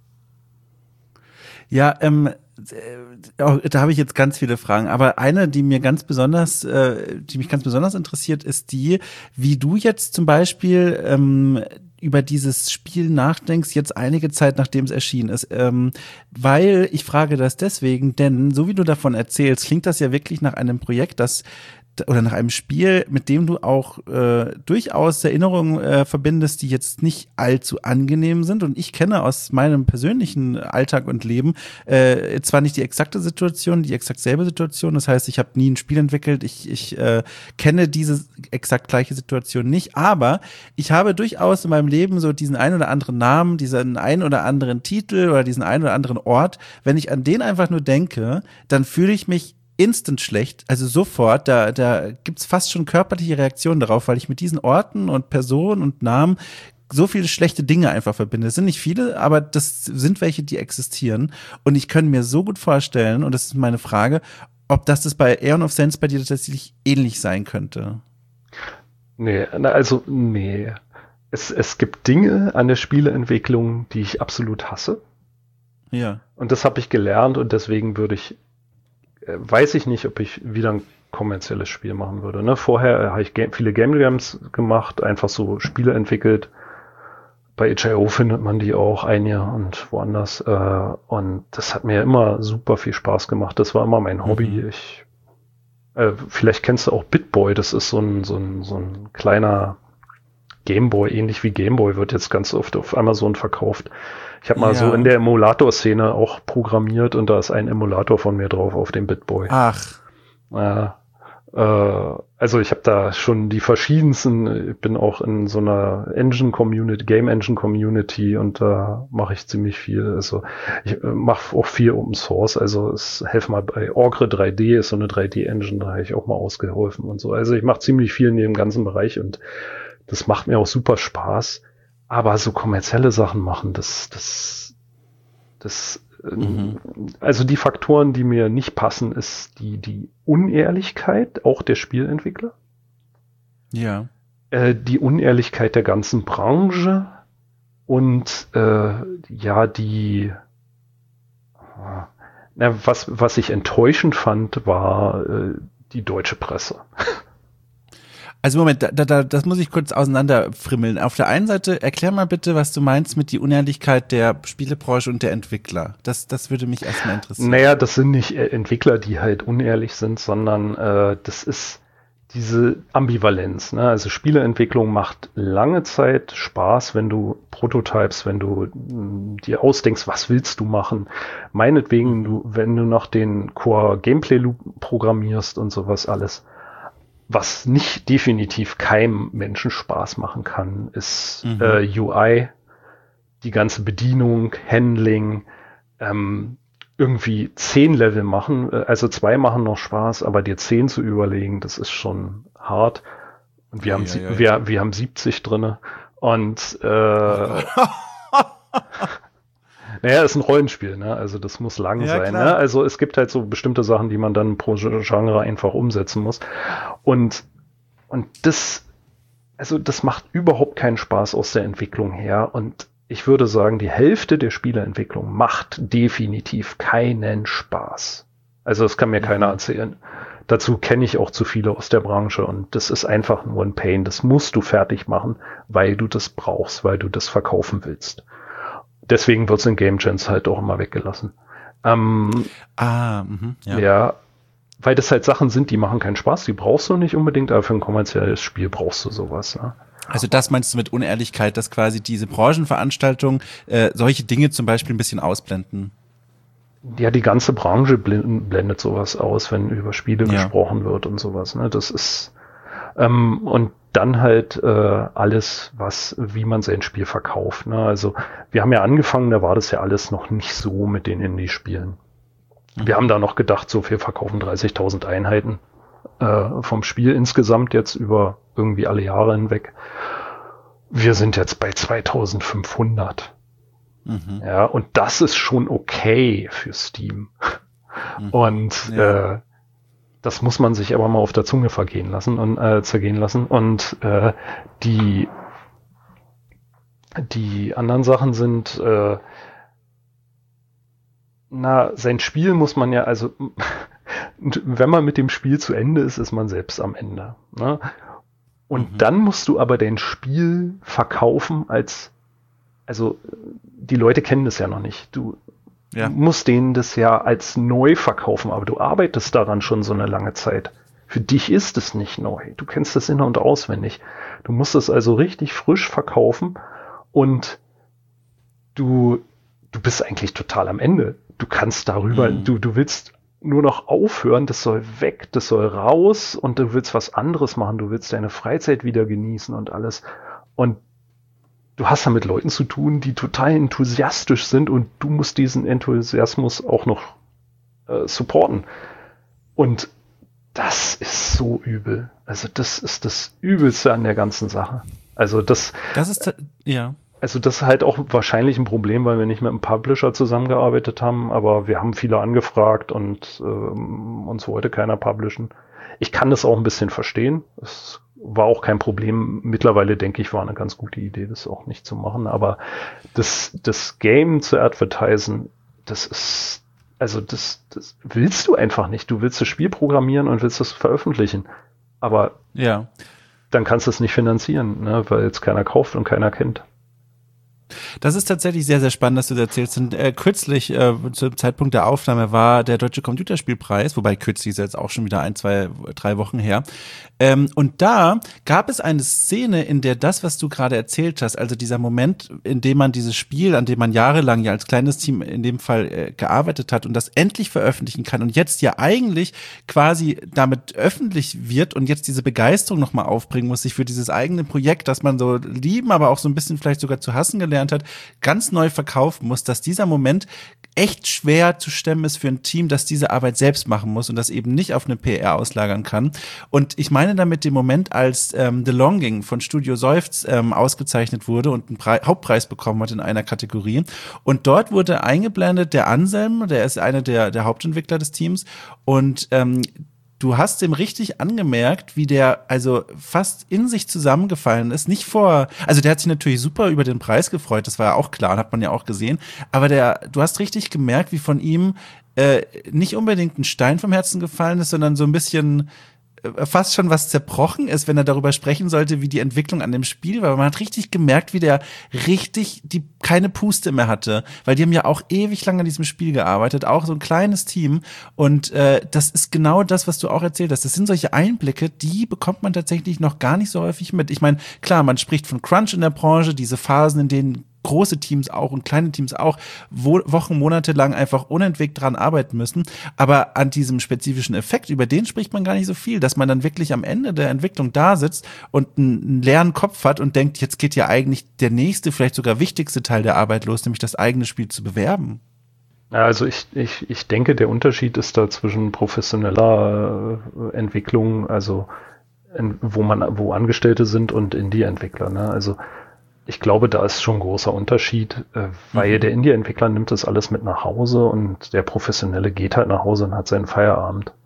Ja, ähm, da habe ich jetzt ganz viele Fragen, aber eine, die mir ganz besonders, äh, die mich ganz besonders interessiert, ist die, wie du jetzt zum Beispiel ähm, über dieses Spiel nachdenkst, jetzt einige Zeit, nachdem es erschienen ist. Ähm, weil, ich frage das deswegen, denn so wie du davon erzählst, klingt das ja wirklich nach einem Projekt, das oder nach einem Spiel, mit dem du auch äh, durchaus Erinnerungen äh, verbindest, die jetzt nicht allzu angenehm sind. Und ich kenne aus meinem persönlichen Alltag und Leben äh, zwar nicht die exakte Situation, die exakt selbe Situation. Das heißt, ich habe nie ein Spiel entwickelt. Ich, ich äh, kenne diese exakt gleiche Situation nicht. Aber ich habe durchaus in meinem Leben so diesen einen oder anderen Namen, diesen einen oder anderen Titel oder diesen einen oder anderen Ort. Wenn ich an den einfach nur denke, dann fühle ich mich instant schlecht, also sofort, da, da gibt's fast schon körperliche Reaktionen darauf, weil ich mit diesen Orten und Personen und Namen so viele schlechte Dinge einfach verbinde. Es sind nicht viele, aber das sind welche, die existieren und ich kann mir so gut vorstellen, und das ist meine Frage, ob das, das bei Aeon of Sense bei dir tatsächlich ähnlich sein könnte. Nee, also nee. Es, es gibt Dinge an der Spieleentwicklung, die ich absolut hasse. Ja. Und das habe ich gelernt und deswegen würde ich weiß ich nicht, ob ich wieder ein kommerzielles Spiel machen würde. Ne? Vorher habe ich game, viele Game Jams gemacht, einfach so Spiele entwickelt. Bei itch punkt io findet man die auch, einige und woanders. Äh, und das hat mir immer super viel Spaß gemacht. Das war immer mein Hobby. Mhm. Ich, äh, vielleicht kennst du auch BitBoy. Das ist so ein, so ein, so ein kleiner Gameboy, ähnlich wie Gameboy, wird jetzt ganz oft auf Amazon verkauft. Ich habe mal ja. so in der Emulator-Szene auch programmiert und da ist ein Emulator von mir drauf auf dem BitBoy. Ach. Äh, Äh, also ich habe da schon die verschiedensten, ich bin auch in so einer Engine-Community, Game-Engine-Community und da mache ich ziemlich viel. Also ich äh, mache auch viel Open Source, also es helfe mal bei Ogre drei D, ist so eine drei D-Engine, da habe ich auch mal ausgeholfen und so. Also ich mache ziemlich viel in dem ganzen Bereich und das macht mir auch super Spaß. Aber so kommerzielle Sachen machen, das, das, das Mhm. Also die Faktoren, die mir nicht passen, ist die, die Unehrlichkeit, auch der Spielentwickler. Ja. Äh, die Unehrlichkeit der ganzen Branche und äh, ja, die na, was, was ich enttäuschend fand, war äh, die deutsche Presse. Also Moment, da, da, das muss ich kurz auseinanderfrimmeln. Auf der einen Seite, erklär mal bitte, was du meinst mit die Unehrlichkeit der Spielebranche und der Entwickler. Das, das würde mich erstmal interessieren. Naja, das sind nicht Entwickler, die halt unehrlich sind, sondern äh, das ist diese Ambivalenz. Ne? Also Spieleentwicklung macht lange Zeit Spaß, wenn du Prototypes, wenn du mh, dir ausdenkst, was willst du machen. Meinetwegen, du, wenn du noch den Core Gameplay Loop programmierst und sowas alles. Was nicht definitiv keinem Menschen Spaß machen kann, ist mhm. äh, U I, die ganze Bedienung, Handling, ähm, irgendwie zehn Level machen, also zwei machen noch Spaß, aber dir zehn zu überlegen, das ist schon hart. Und wir ja, haben ja, ja, wir, wir haben siebzig drinne und äh, naja, ist ein Rollenspiel, ne? Also das muss lang ja, sein. Ne? Also es gibt halt so bestimmte Sachen, die man dann pro Genre einfach umsetzen muss. Und, und das, also das macht überhaupt keinen Spaß aus der Entwicklung her. Und ich würde sagen, die Hälfte der Spieleentwicklung macht definitiv keinen Spaß. Also das kann mir mhm. keiner erzählen. Dazu kenne ich auch zu viele aus der Branche und das ist einfach nur ein Pain. Das musst du fertig machen, weil du das brauchst, weil du das verkaufen willst. Deswegen wird es in Game Jams halt auch immer weggelassen. Ähm, ah, mh, ja. ja, weil das halt Sachen sind, die machen keinen Spaß, die brauchst du nicht unbedingt, aber für ein kommerzielles Spiel brauchst du sowas. Ne? Also das meinst du mit Unehrlichkeit, dass quasi diese Branchenveranstaltungen äh, solche Dinge zum Beispiel ein bisschen ausblenden? Ja, die ganze Branche blendet sowas aus, wenn über Spiele ja. gesprochen wird und sowas. Ne? Das ist ähm, und dann halt äh, alles, was, wie man sein Spiel verkauft. Ne? Also wir haben ja angefangen, da war das ja alles noch nicht so mit den Indie-Spielen. Mhm. Wir haben da noch gedacht, so wir verkaufen dreißigtausend Einheiten äh, vom Spiel insgesamt jetzt über irgendwie alle Jahre hinweg. Wir sind jetzt bei zweitausendfünfhundert. Mhm. Ja, und das ist schon okay für Steam. Mhm. Und ja. äh, das muss man sich aber mal auf der Zunge vergehen lassen und äh, zergehen lassen. Und äh, die die anderen Sachen sind, äh, na, sein Spiel muss man ja, also wenn man mit dem Spiel zu Ende ist, ist man selbst am Ende. Ne? Und mhm. dann musst du aber dein Spiel verkaufen als, also die Leute kennen das ja noch nicht. Du Ja. Du musst denen das ja als neu verkaufen, aber du arbeitest daran schon so eine lange Zeit. Für dich ist es nicht neu. Du kennst das in- und auswendig. Du musst es also richtig frisch verkaufen und du, du bist eigentlich total am Ende. Du kannst darüber, mhm. du, du willst nur noch aufhören, das soll weg, das soll raus und du willst was anderes machen. Du willst deine Freizeit wieder genießen und alles. Und du hast da mit Leuten zu tun, die total enthusiastisch sind und du musst diesen Enthusiasmus auch noch äh, supporten. Und das ist so übel. Also das ist das Übelste an der ganzen Sache. Also das, das ist, ja. Also das ist halt auch wahrscheinlich ein Problem, weil wir nicht mit einem Publisher zusammengearbeitet haben, aber wir haben viele angefragt und ähm, uns wollte keiner publishen. Ich kann das auch ein bisschen verstehen. Es war auch kein Problem. Mittlerweile denke ich, war eine ganz gute Idee, das auch nicht zu machen. Aber das, das Game zu advertisen, das ist, also das, das willst du einfach nicht. Du willst das Spiel programmieren und willst es veröffentlichen. Aber ja. dann kannst du es nicht finanzieren, ne, weil es keiner kauft und keiner kennt. Das ist tatsächlich sehr, sehr spannend, dass du das erzählst. Und, äh, kürzlich, äh, zum Zeitpunkt der Aufnahme, war der Deutsche Computerspielpreis, wobei kürzlich ist jetzt auch schon wieder ein, zwei, drei Wochen her. Ähm, und da gab es eine Szene, in der das, was du gerade erzählt hast, also dieser Moment, in dem man dieses Spiel, an dem man jahrelang ja als kleines Team in dem Fall äh, gearbeitet hat und das endlich veröffentlichen kann und jetzt ja eigentlich quasi damit öffentlich wird und jetzt diese Begeisterung nochmal aufbringen muss, sich für dieses eigene Projekt, das man so lieben, aber auch so ein bisschen vielleicht sogar zu hassen gelernt hat, ganz neu verkaufen muss, dass dieser Moment echt schwer zu stemmen ist für ein Team, das diese Arbeit selbst machen muss und das eben nicht auf eine P R auslagern kann. Und ich meine damit den Moment, als ähm, The Longing von Studio Seufz ähm, ausgezeichnet wurde und einen Pre- Hauptpreis bekommen hat in einer Kategorie. Und dort wurde eingeblendet der Anselm, der ist einer der, der Hauptentwickler des Teams und ähm, du hast dem richtig angemerkt, wie der also fast in sich zusammengefallen ist. Nicht vor, also der hat sich natürlich super über den Preis gefreut, das war ja auch klar, hat man ja auch gesehen. Aber der, du hast richtig gemerkt, wie von ihm äh, nicht unbedingt ein Stein vom Herzen gefallen ist, sondern so ein bisschen fast schon was zerbrochen ist, wenn er darüber sprechen sollte, wie die Entwicklung an dem Spiel war. Man hat richtig gemerkt, wie der richtig die keine Puste mehr hatte, weil die haben ja auch ewig lang an diesem Spiel gearbeitet, auch so ein kleines Team. Und äh, das ist genau das, was du auch erzählt hast. Das sind solche Einblicke, die bekommt man tatsächlich noch gar nicht so häufig mit. Ich meine, klar, man spricht von Crunch in der Branche, diese Phasen, in denen große Teams auch und kleine Teams auch wo, Wochen, Monate lang einfach unentwegt dran arbeiten müssen. Aber an diesem spezifischen Effekt, über den spricht man gar nicht so viel, dass man dann wirklich am Ende der Entwicklung da sitzt und einen, einen leeren Kopf hat und denkt, jetzt geht ja eigentlich der nächste, vielleicht sogar wichtigste Teil der Arbeit los, nämlich das eigene Spiel zu bewerben. Also ich, ich, ich denke, der Unterschied ist da zwischen professioneller äh, Entwicklung, also in, wo man, wo Angestellte sind und Indie-Entwickler, ne? Also ich glaube, da ist schon ein großer Unterschied, äh, weil mhm. der Indie-Entwickler nimmt das alles mit nach Hause und der Professionelle geht halt nach Hause und hat seinen Feierabend.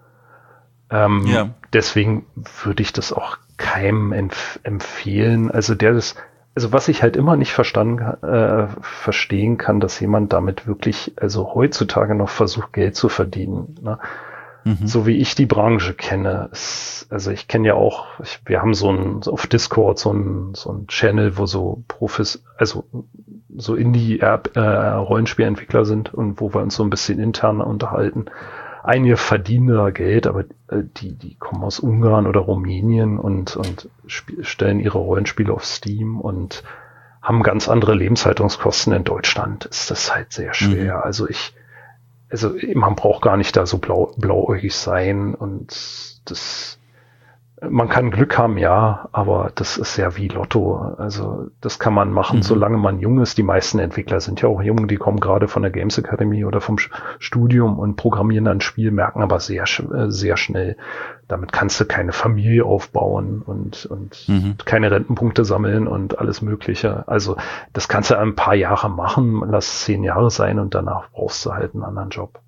Ähm, ja. Deswegen würde ich das auch keinem empf- empfehlen. Also der das, also was ich halt immer nicht verstanden, äh, verstehen kann, dass jemand damit wirklich, also heutzutage noch versucht, Geld zu verdienen, ne? Mhm. So wie ich die Branche kenne. Es, also ich kenne ja auch, ich, wir haben so ein, so auf Discord so ein, so ein Channel, wo so Profis, also so Indie-Rollenspielentwickler sind und wo wir uns so ein bisschen intern unterhalten. Einige verdienen da Geld, aber äh, die, die kommen aus Ungarn oder Rumänien und, und sp- stellen ihre Rollenspiele auf Steam und haben ganz andere Lebenshaltungskosten. In Deutschland ist das halt sehr schwer. Mhm. Also ich, Also man braucht gar nicht da so blau, blauäugig sein und das, man kann Glück haben, ja, aber das ist ja wie Lotto. Also das kann man machen, mhm. solange man jung ist. Die meisten Entwickler sind ja auch jung, die kommen gerade von der Games Academy oder vom Studium und programmieren ein Spiel, merken aber sehr, sehr schnell, damit kannst du keine Familie aufbauen und, und mhm. keine Rentenpunkte sammeln und alles Mögliche. Also das kannst du ein paar Jahre machen, lass zehn Jahre sein und danach brauchst du halt einen anderen Job.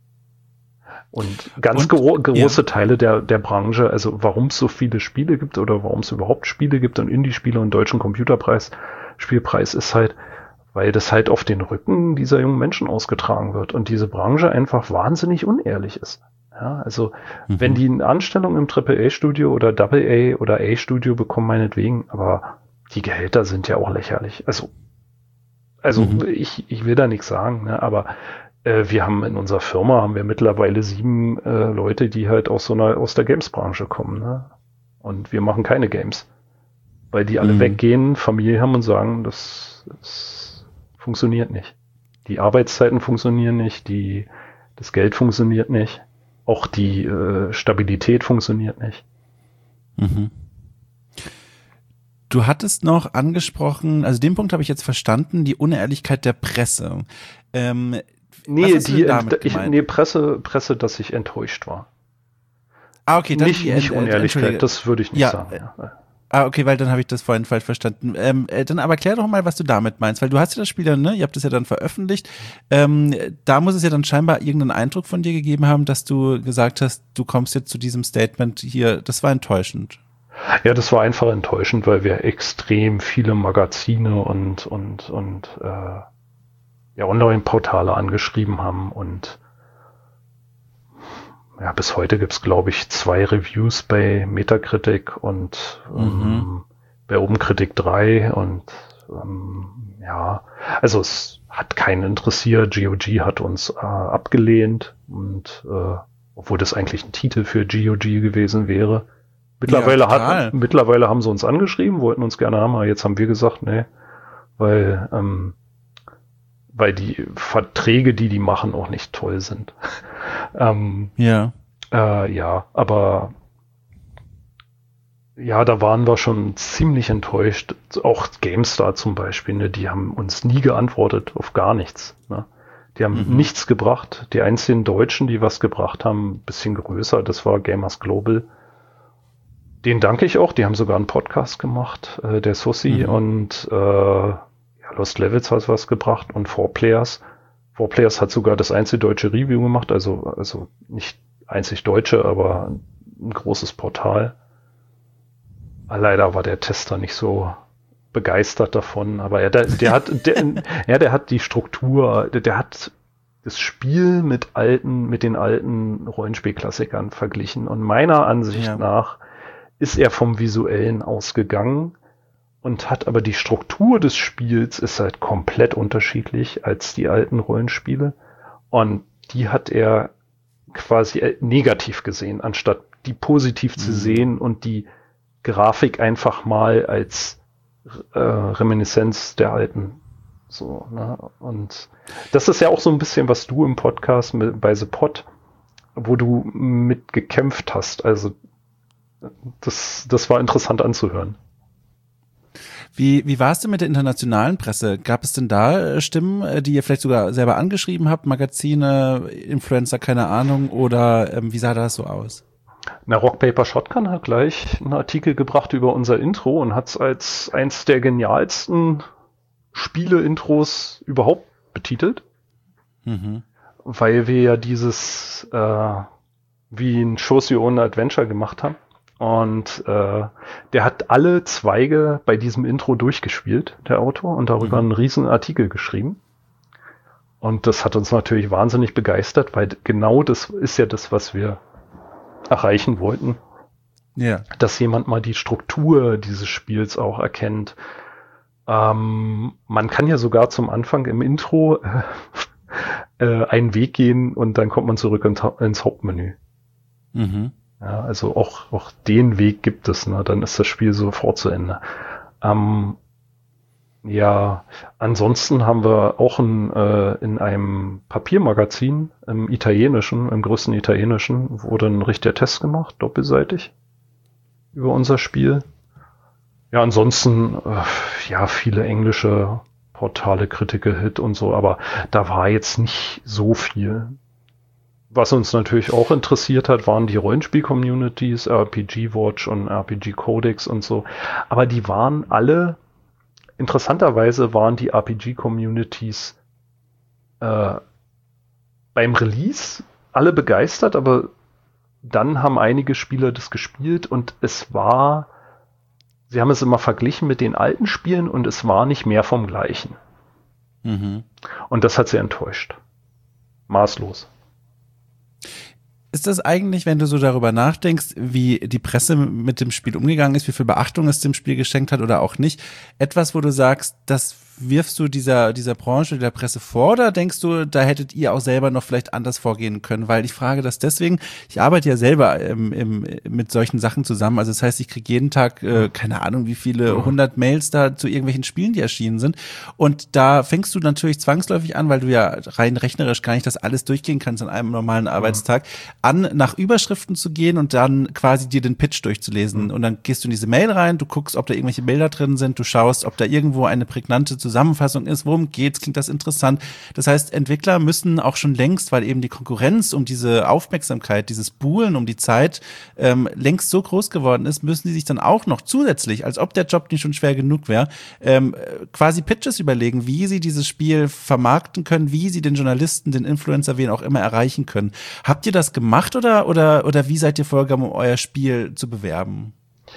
Und ganz und, gro- große ja. Teile der, der Branche, also warum es so viele Spiele gibt oder warum es überhaupt Spiele gibt und Indie-Spiele und Deutschen Computerpreis, Spielpreis ist halt, weil das halt auf den Rücken dieser jungen Menschen ausgetragen wird und diese Branche einfach wahnsinnig unehrlich ist. Ja, also mhm. wenn die eine Anstellung im Triple A Studio oder Double A oder A Studio bekommen, meinetwegen, aber die Gehälter sind ja auch lächerlich. Also, also mhm. ich, ich will da nichts sagen, ne, aber äh, wir haben in unserer Firma haben wir mittlerweile sieben äh, Leute, die halt aus so einer aus der Games-Branche kommen, ne? Und wir machen keine Games, weil die alle mhm. weggehen, Familie haben und sagen, das, das funktioniert nicht. Die Arbeitszeiten funktionieren nicht, die das Geld funktioniert nicht. Auch die äh, Stabilität funktioniert nicht. Mhm. Du hattest noch angesprochen, also den Punkt habe ich jetzt verstanden, die Unehrlichkeit der Presse. Ähm, nee, die, ich, nee Presse, Presse, dass ich enttäuscht war. Ah, okay. Dann nicht, die, nicht äh, Unehrlichkeit, das würde ich nicht ja, sagen. Ja. Ah, okay, weil dann habe ich das vorhin falsch verstanden. Ähm, äh, dann aber klär doch mal, was du damit meinst, weil du hast ja das Spiel dann, ne, ihr habt das ja dann veröffentlicht. Ähm, da muss es ja dann scheinbar irgendeinen Eindruck von dir gegeben haben, dass du gesagt hast, du kommst jetzt zu diesem Statement hier, das war enttäuschend. Ja, das war einfach enttäuschend, weil wir extrem viele Magazine und, und, und äh, ja, Online-Portale angeschrieben haben und ja, bis heute gibt's, glaube ich, zwei Reviews bei Metacritic und mhm. ähm, bei OpenCritic drei und ähm, ja, also es hat keinen interessiert. G O G hat uns äh, abgelehnt und äh, obwohl das eigentlich ein Titel für G O G gewesen wäre. Mittlerweile, ja, hat, mittlerweile haben sie uns angeschrieben, wollten uns gerne haben, aber jetzt haben wir gesagt, nee, weil, ähm, weil die Verträge, die die machen, auch nicht toll sind. ähm, ja. Äh, ja, aber ja, da waren wir schon ziemlich enttäuscht. Auch GameStar zum Beispiel, ne, die haben uns nie geantwortet auf gar nichts. Ne? Die haben mhm. nichts gebracht. Die einzigen Deutschen, die was gebracht haben, ein bisschen größer, das war Gamers Global. Den danke ich auch, die haben sogar einen Podcast gemacht, äh, der Sussi mhm. und äh, ja, Lost Levels hat was gebracht und Four Players. Four Players hat sogar das einzige deutsche Review gemacht, also, also nicht einzig deutsche, aber ein großes Portal. Leider war der Tester nicht so begeistert davon, aber er, der, der hat, der, ja, der hat die Struktur, der, der hat das Spiel mit alten, mit den alten Rollenspielklassikern verglichen und meiner Ansicht ja. nach ist er vom Visuellen ausgegangen und hat aber die Struktur des Spiels ist halt komplett unterschiedlich als die alten Rollenspiele und die hat er quasi negativ gesehen, anstatt die positiv mhm. zu sehen und die Grafik einfach mal als äh, Reminiszenz der alten. So, ne? Und das ist ja auch so ein bisschen, was du im Podcast mit, bei The Pod, wo du mit gekämpft hast. Also das, das war interessant anzuhören. Wie, wie war es denn mit der internationalen Presse? Gab es denn da Stimmen, die ihr vielleicht sogar selber angeschrieben habt, Magazine, Influencer, keine Ahnung, oder ähm, wie sah das so aus? Na, Rock Paper Shotgun hat gleich einen Artikel gebracht über unser Intro und hat es als eins der genialsten Spiele-Intros überhaupt betitelt. Mhm. Weil wir ja dieses äh, wie ein Choose Your Own Adventure gemacht haben. Und äh, der hat alle Zweige bei diesem Intro durchgespielt, der Autor, und darüber mhm. einen riesen Artikel geschrieben. Und das hat uns natürlich wahnsinnig begeistert, weil genau das ist ja das, was wir erreichen wollten. Ja. Dass jemand mal die Struktur dieses Spiels auch erkennt. Ähm, man kann ja sogar zum Anfang im Intro äh, einen Weg gehen und dann kommt man zurück ins, ins Hauptmenü. Mhm. Ja, also auch, auch den Weg gibt es, ne? Dann ist das Spiel sofort zu Ende. Ähm, ja, ansonsten haben wir auch ein, äh, in einem Papiermagazin, im italienischen, im größten italienischen, wurde ein richtiger Test gemacht, doppelseitig, über unser Spiel. Ja, ansonsten, äh, ja, viele englische Portale, Critical Hit und so, aber da war jetzt nicht so viel. Was uns natürlich auch interessiert hat, waren die Rollenspiel-Communities, R P G Watch und R P G Codex und so. Aber die waren alle, interessanterweise waren die R P G-Communities äh, beim Release alle begeistert, aber dann haben einige Spieler das gespielt und es war, sie haben es immer verglichen mit den alten Spielen und es war nicht mehr vom Gleichen. Mhm. Und das hat sie enttäuscht. Maßlos. Ist das eigentlich, wenn du so darüber nachdenkst, wie die Presse mit dem Spiel umgegangen ist, wie viel Beachtung es dem Spiel geschenkt hat oder auch nicht, etwas, wo du sagst, das wirfst du dieser, dieser Branche, der Presse vor, oder denkst du, da hättet ihr auch selber noch vielleicht anders vorgehen können? Weil ich frage das deswegen, ich arbeite ja selber im, im, mit solchen Sachen zusammen, also das heißt, ich kriege jeden Tag, äh, keine Ahnung, wie viele hundert Mails da zu irgendwelchen Spielen, die erschienen sind, und da fängst du natürlich zwangsläufig an, weil du ja rein rechnerisch gar nicht das alles durchgehen kannst an einem normalen Arbeitstag, an, nach Überschriften zu gehen und dann quasi dir den Pitch durchzulesen, und dann gehst du in diese Mail rein, du guckst, ob da irgendwelche Bilder drin sind, du schaust, ob da irgendwo eine prägnante Zusammenfassung ist, worum geht's, klingt das interessant. Das heißt, Entwickler müssen auch schon längst, weil eben die Konkurrenz um diese Aufmerksamkeit, dieses Buhlen um die Zeit ähm, längst so groß geworden ist, müssen die sich dann auch noch zusätzlich, als ob der Job nicht schon schwer genug wäre, ähm, quasi Pitches überlegen, wie sie dieses Spiel vermarkten können, wie sie den Journalisten, den Influencer, wen auch immer erreichen können. Habt ihr das gemacht oder, oder, oder wie seid ihr vorgegangen, um euer Spiel zu bewerben?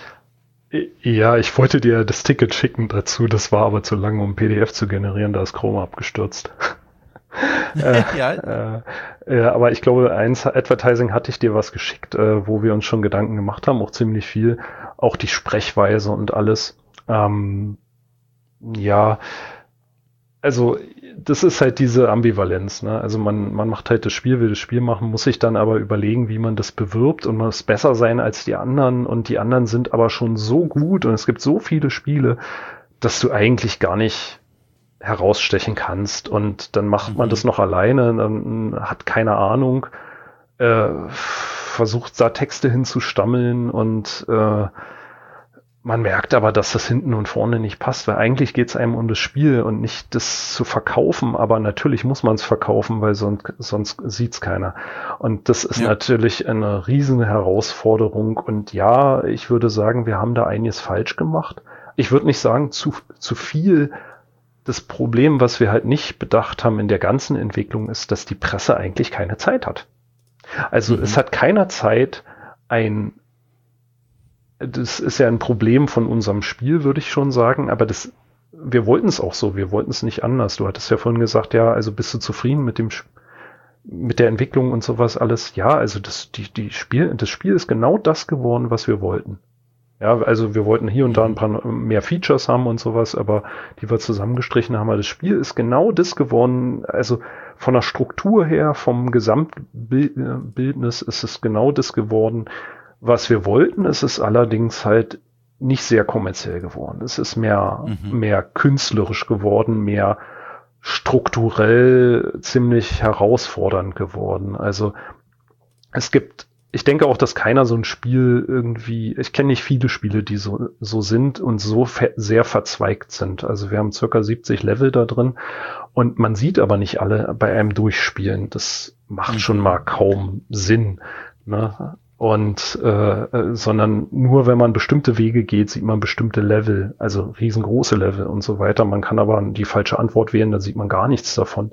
Ja, ich wollte dir das Ticket schicken dazu, das war aber zu lang, um P D F zu generieren, da ist Chrome abgestürzt. äh, ja. Äh, äh, aber ich glaube, eins Advertising hatte ich dir was geschickt, äh, wo wir uns schon Gedanken gemacht haben, auch ziemlich viel, auch die Sprechweise und alles. Ähm, Ja, also das ist halt diese Ambivalenz, ne? Also man, man macht halt das Spiel, will das Spiel machen, muss sich dann aber überlegen, wie man das bewirbt und muss besser sein als die anderen und die anderen sind aber schon so gut und es gibt so viele Spiele, dass du eigentlich gar nicht herausstechen kannst und dann macht man mhm. das noch alleine, dann hat keine Ahnung, äh, versucht da Texte hinzustammeln und äh, man merkt aber, dass das hinten und vorne nicht passt, weil eigentlich geht es einem um das Spiel und nicht das zu verkaufen, aber natürlich muss man es verkaufen, weil sonst, sonst sieht es keiner. Und das ist ja. natürlich eine riesen Herausforderung und ja, ich würde sagen, wir haben da einiges falsch gemacht. Ich würde nicht sagen, zu, zu viel. Das Problem, was wir halt nicht bedacht haben in der ganzen Entwicklung, ist, dass die Presse eigentlich keine Zeit hat. Also mhm. es hat keiner Zeit, ein Das ist ja ein Problem von unserem Spiel, würde ich schon sagen, aber das, wir wollten es auch so, wir wollten es nicht anders. Du hattest ja vorhin gesagt, ja, also bist du zufrieden mit dem, mit der Entwicklung und sowas alles? Ja, also das, die, die Spiel, das Spiel ist genau das geworden, was wir wollten. Ja, also wir wollten hier und da ein paar mehr Features haben und sowas, aber die wir zusammengestrichen haben. Aber das Spiel ist genau das geworden, also von der Struktur her, vom Gesamtbildnis ist es genau das geworden, was wir wollten. Es ist allerdings halt nicht sehr kommerziell geworden. Es ist mehr, mhm. mehr künstlerisch geworden, mehr strukturell ziemlich herausfordernd geworden. Also es gibt, ich denke auch, dass keiner so ein Spiel irgendwie, ich kenne nicht viele Spiele, die so, so sind und so fe- sehr verzweigt sind. Also wir haben circa siebzig Level da drin und man sieht aber nicht alle bei einem Durchspielen. Das macht mhm. schon mal kaum Sinn, ne? Und äh, sondern nur wenn man bestimmte Wege geht, sieht man bestimmte Level, also riesengroße Level und so weiter. Man kann aber die falsche Antwort wählen, da sieht man gar nichts davon.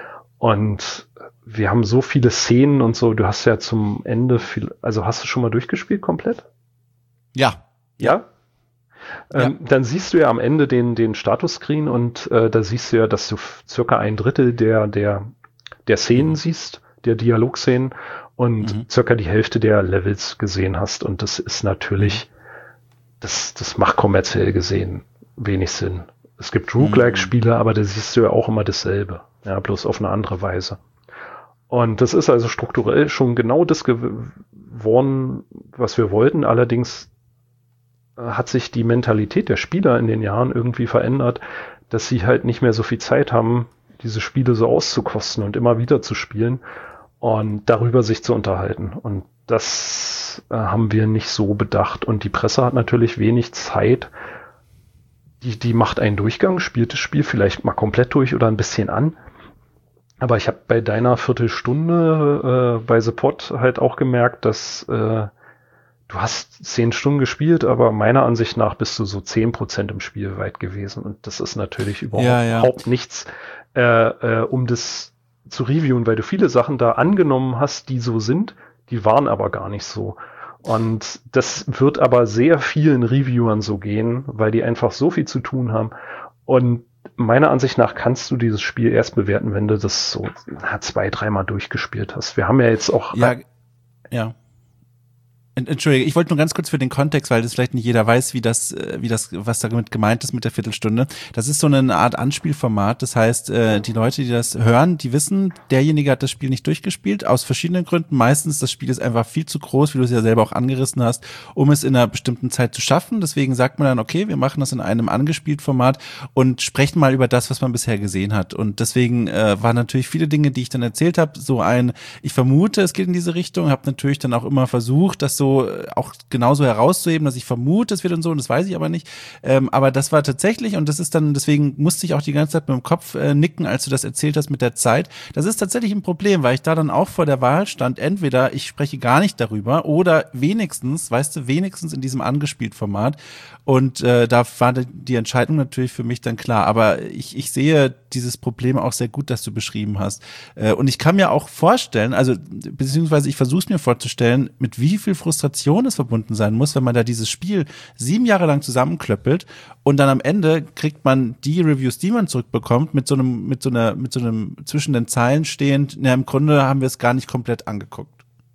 Und wir haben so viele Szenen und so, du hast ja zum Ende viel, also hast du schon mal durchgespielt komplett? Ja. Ja? Ja. Ähm, dann siehst du ja am Ende den, den Status-Screen und äh, da siehst du ja, dass du circa ein Drittel der, der, der Szenen mhm. siehst, der Dialogszenen und mhm. circa die Hälfte der Levels gesehen hast. Und das ist natürlich, das, das macht kommerziell gesehen wenig Sinn. Es gibt Roguelike-Spiele, mhm. aber da siehst du ja auch immer dasselbe. Ja, bloß auf eine andere Weise. Und das ist also strukturell schon genau das geworden, was wir wollten. Allerdings hat sich die Mentalität der Spieler in den Jahren irgendwie verändert, dass sie halt nicht mehr so viel Zeit haben, diese Spiele so auszukosten und immer wieder zu spielen und darüber sich zu unterhalten. Und das äh, haben wir nicht so bedacht. Und die Presse hat natürlich wenig Zeit. Die, die macht einen Durchgang, spielt das Spiel vielleicht mal komplett durch oder ein bisschen an. Aber ich habe bei deiner Viertelstunde äh, bei The Pod halt auch gemerkt, dass äh, du hast zehn Stunden gespielt, aber meiner Ansicht nach bist du so zehn Prozent im Spiel weit gewesen. Und das ist natürlich überhaupt, ja, ja. überhaupt nichts, äh, äh, um das zu reviewen, weil du viele Sachen da angenommen hast, die so sind, die waren aber gar nicht so. Und das wird aber sehr vielen Reviewern so gehen, weil die einfach so viel zu tun haben. Und meiner Ansicht nach kannst du dieses Spiel erst bewerten, wenn du das so na, zwei, dreimal durchgespielt hast. Wir haben ja jetzt auch... Ja, ja. Entschuldige, ich wollte nur ganz kurz für den Kontext, weil das vielleicht nicht jeder weiß, wie das, wie das, was damit gemeint ist mit der Viertelstunde. Das ist so eine Art Anspielformat. Das heißt, die Leute, die das hören, die wissen, derjenige hat das Spiel nicht durchgespielt, aus verschiedenen Gründen. Meistens, das Spiel ist einfach viel zu groß, wie du es ja selber auch angerissen hast, um es in einer bestimmten Zeit zu schaffen. Deswegen sagt man dann, okay, wir machen das in einem angespielt Format und sprechen mal über das, was man bisher gesehen hat. Und deswegen äh, waren natürlich viele Dinge, die ich dann erzählt habe, so ein, ich vermute, es geht in diese Richtung, habe natürlich dann auch immer versucht, das so auch genauso herauszuheben, dass ich vermute, es wird und so, und das weiß ich aber nicht. Ähm, aber das war tatsächlich, und das ist dann, deswegen musste ich auch die ganze Zeit mit dem Kopf äh, nicken, als du das erzählt hast mit der Zeit. Das ist tatsächlich ein Problem, weil ich da dann auch vor der Wahl stand, entweder ich spreche gar nicht darüber oder wenigstens, weißt du, wenigstens in diesem angespielt Format. Und äh, da war die Entscheidung natürlich für mich dann klar. Aber ich, ich sehe dieses Problem auch sehr gut, das du beschrieben hast. Äh, und ich kann mir auch vorstellen, also beziehungsweise ich versuche es mir vorzustellen, mit wie viel Frustration es verbunden sein muss, wenn man da dieses Spiel sieben Jahre lang zusammenklöppelt und dann am Ende kriegt man die Reviews, die man zurückbekommt, mit so einem, mit so einer, mit so einem zwischen den Zeilen stehend, na, im Grunde haben wir es gar nicht komplett angeguckt.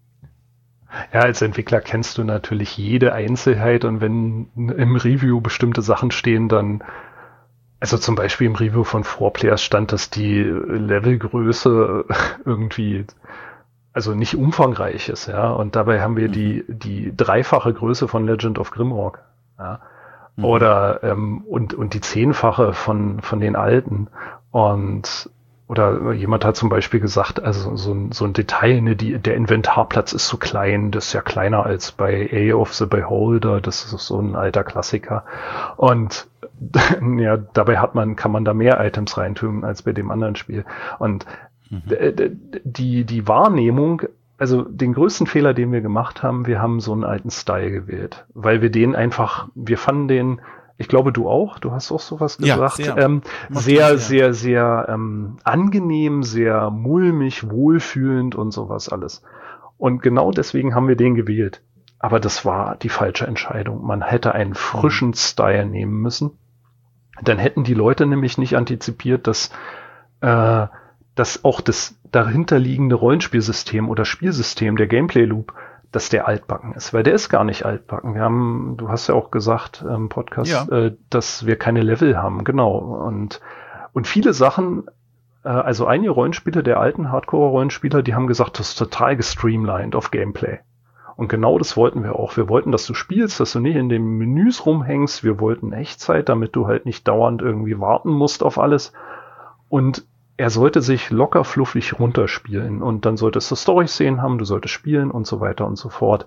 Ja, als Entwickler kennst du natürlich jede Einzelheit und wenn im Review bestimmte Sachen stehen, dann Also zum Beispiel im Review von four Players stand, dass die Levelgröße irgendwie, also nicht umfangreich ist, ja. Und dabei haben wir mhm. die, die dreifache Größe von Legend of Grimrock, ja. Mhm. Oder, ähm, und, und die zehnfache von, von den alten. Und, oder jemand hat zum Beispiel gesagt, also so ein, so ein Detail, ne, die, der Inventarplatz ist so klein, das ist ja kleiner als bei A of the Beholder, das ist so ein alter Klassiker. Und ja, dabei hat man, kann man da mehr Items reintun als bei dem anderen Spiel. Und mhm. die, die Wahrnehmung, also den größten Fehler, den wir gemacht haben, wir haben so einen alten Style gewählt, weil wir den einfach, wir fanden den, ich glaube du auch, du hast auch sowas gesagt, ja, sehr, ähm, sehr, sehr, sehr ähm, angenehm, sehr mulmig, wohlfühlend und sowas alles. Und genau deswegen haben wir den gewählt. Aber das war die falsche Entscheidung. Man hätte einen frischen mhm. Style nehmen müssen. Dann hätten die Leute nämlich nicht antizipiert, dass, äh, dass auch das dahinterliegende Rollenspielsystem oder Spielsystem, der Gameplay-Loop, dass der altbacken ist. Weil der ist gar nicht altbacken. Wir haben, du hast ja auch gesagt im Podcast, ja. äh, dass wir keine Level haben. Genau. Und, und viele Sachen, äh, also einige Rollenspiele der alten Hardcore-Rollenspieler, die haben gesagt, das ist total gestreamlined auf Gameplay. Und genau das wollten wir auch. Wir wollten, dass du spielst, dass du nicht in den Menüs rumhängst. Wir wollten Echtzeit, damit du halt nicht dauernd irgendwie warten musst auf alles. Und er sollte sich locker fluffig runterspielen. Und dann solltest du Story-Szenen haben, du solltest spielen und so weiter und so fort.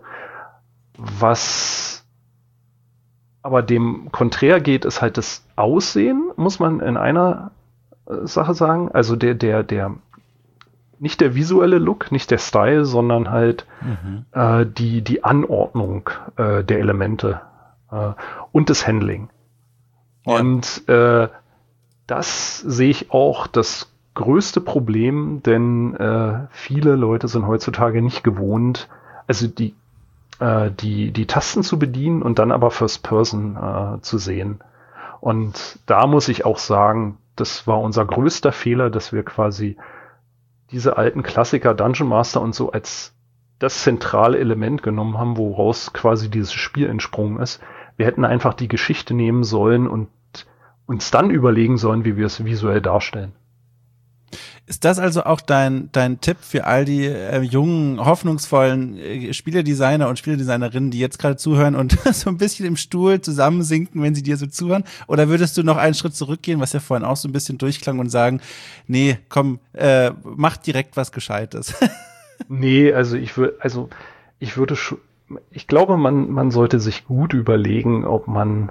Was aber dem konträr geht, ist halt das Aussehen, muss man in einer Sache sagen. Also der, der, der nicht der visuelle Look, nicht der Style, sondern halt mhm. äh, die, die Anordnung äh, der Elemente äh, und das Handling. Ja. Und äh, das sehe ich auch das größte Problem, denn äh, viele Leute sind heutzutage nicht gewohnt, also die, äh, die, die Tasten zu bedienen und dann aber First Person äh, zu sehen. Und da muss ich auch sagen, das war unser größter Fehler, dass wir quasi diese alten Klassiker Dungeon Master und so als das zentrale Element genommen haben, woraus quasi dieses Spiel entsprungen ist. Wir hätten einfach die Geschichte nehmen sollen und uns dann überlegen sollen, wie wir es visuell darstellen. Ist das also auch dein, dein Tipp für all die äh, jungen, hoffnungsvollen äh, Spieledesigner und Spieledesignerinnen, die jetzt gerade zuhören und so ein bisschen im Stuhl zusammensinken, wenn sie dir so zuhören? Oder würdest du noch einen Schritt zurückgehen, was ja vorhin auch so ein bisschen durchklang, und sagen, nee, komm, äh, mach direkt was Gescheites? Nee, also ich würde, also ich würde schon, ich glaube, man, man sollte sich gut überlegen, ob man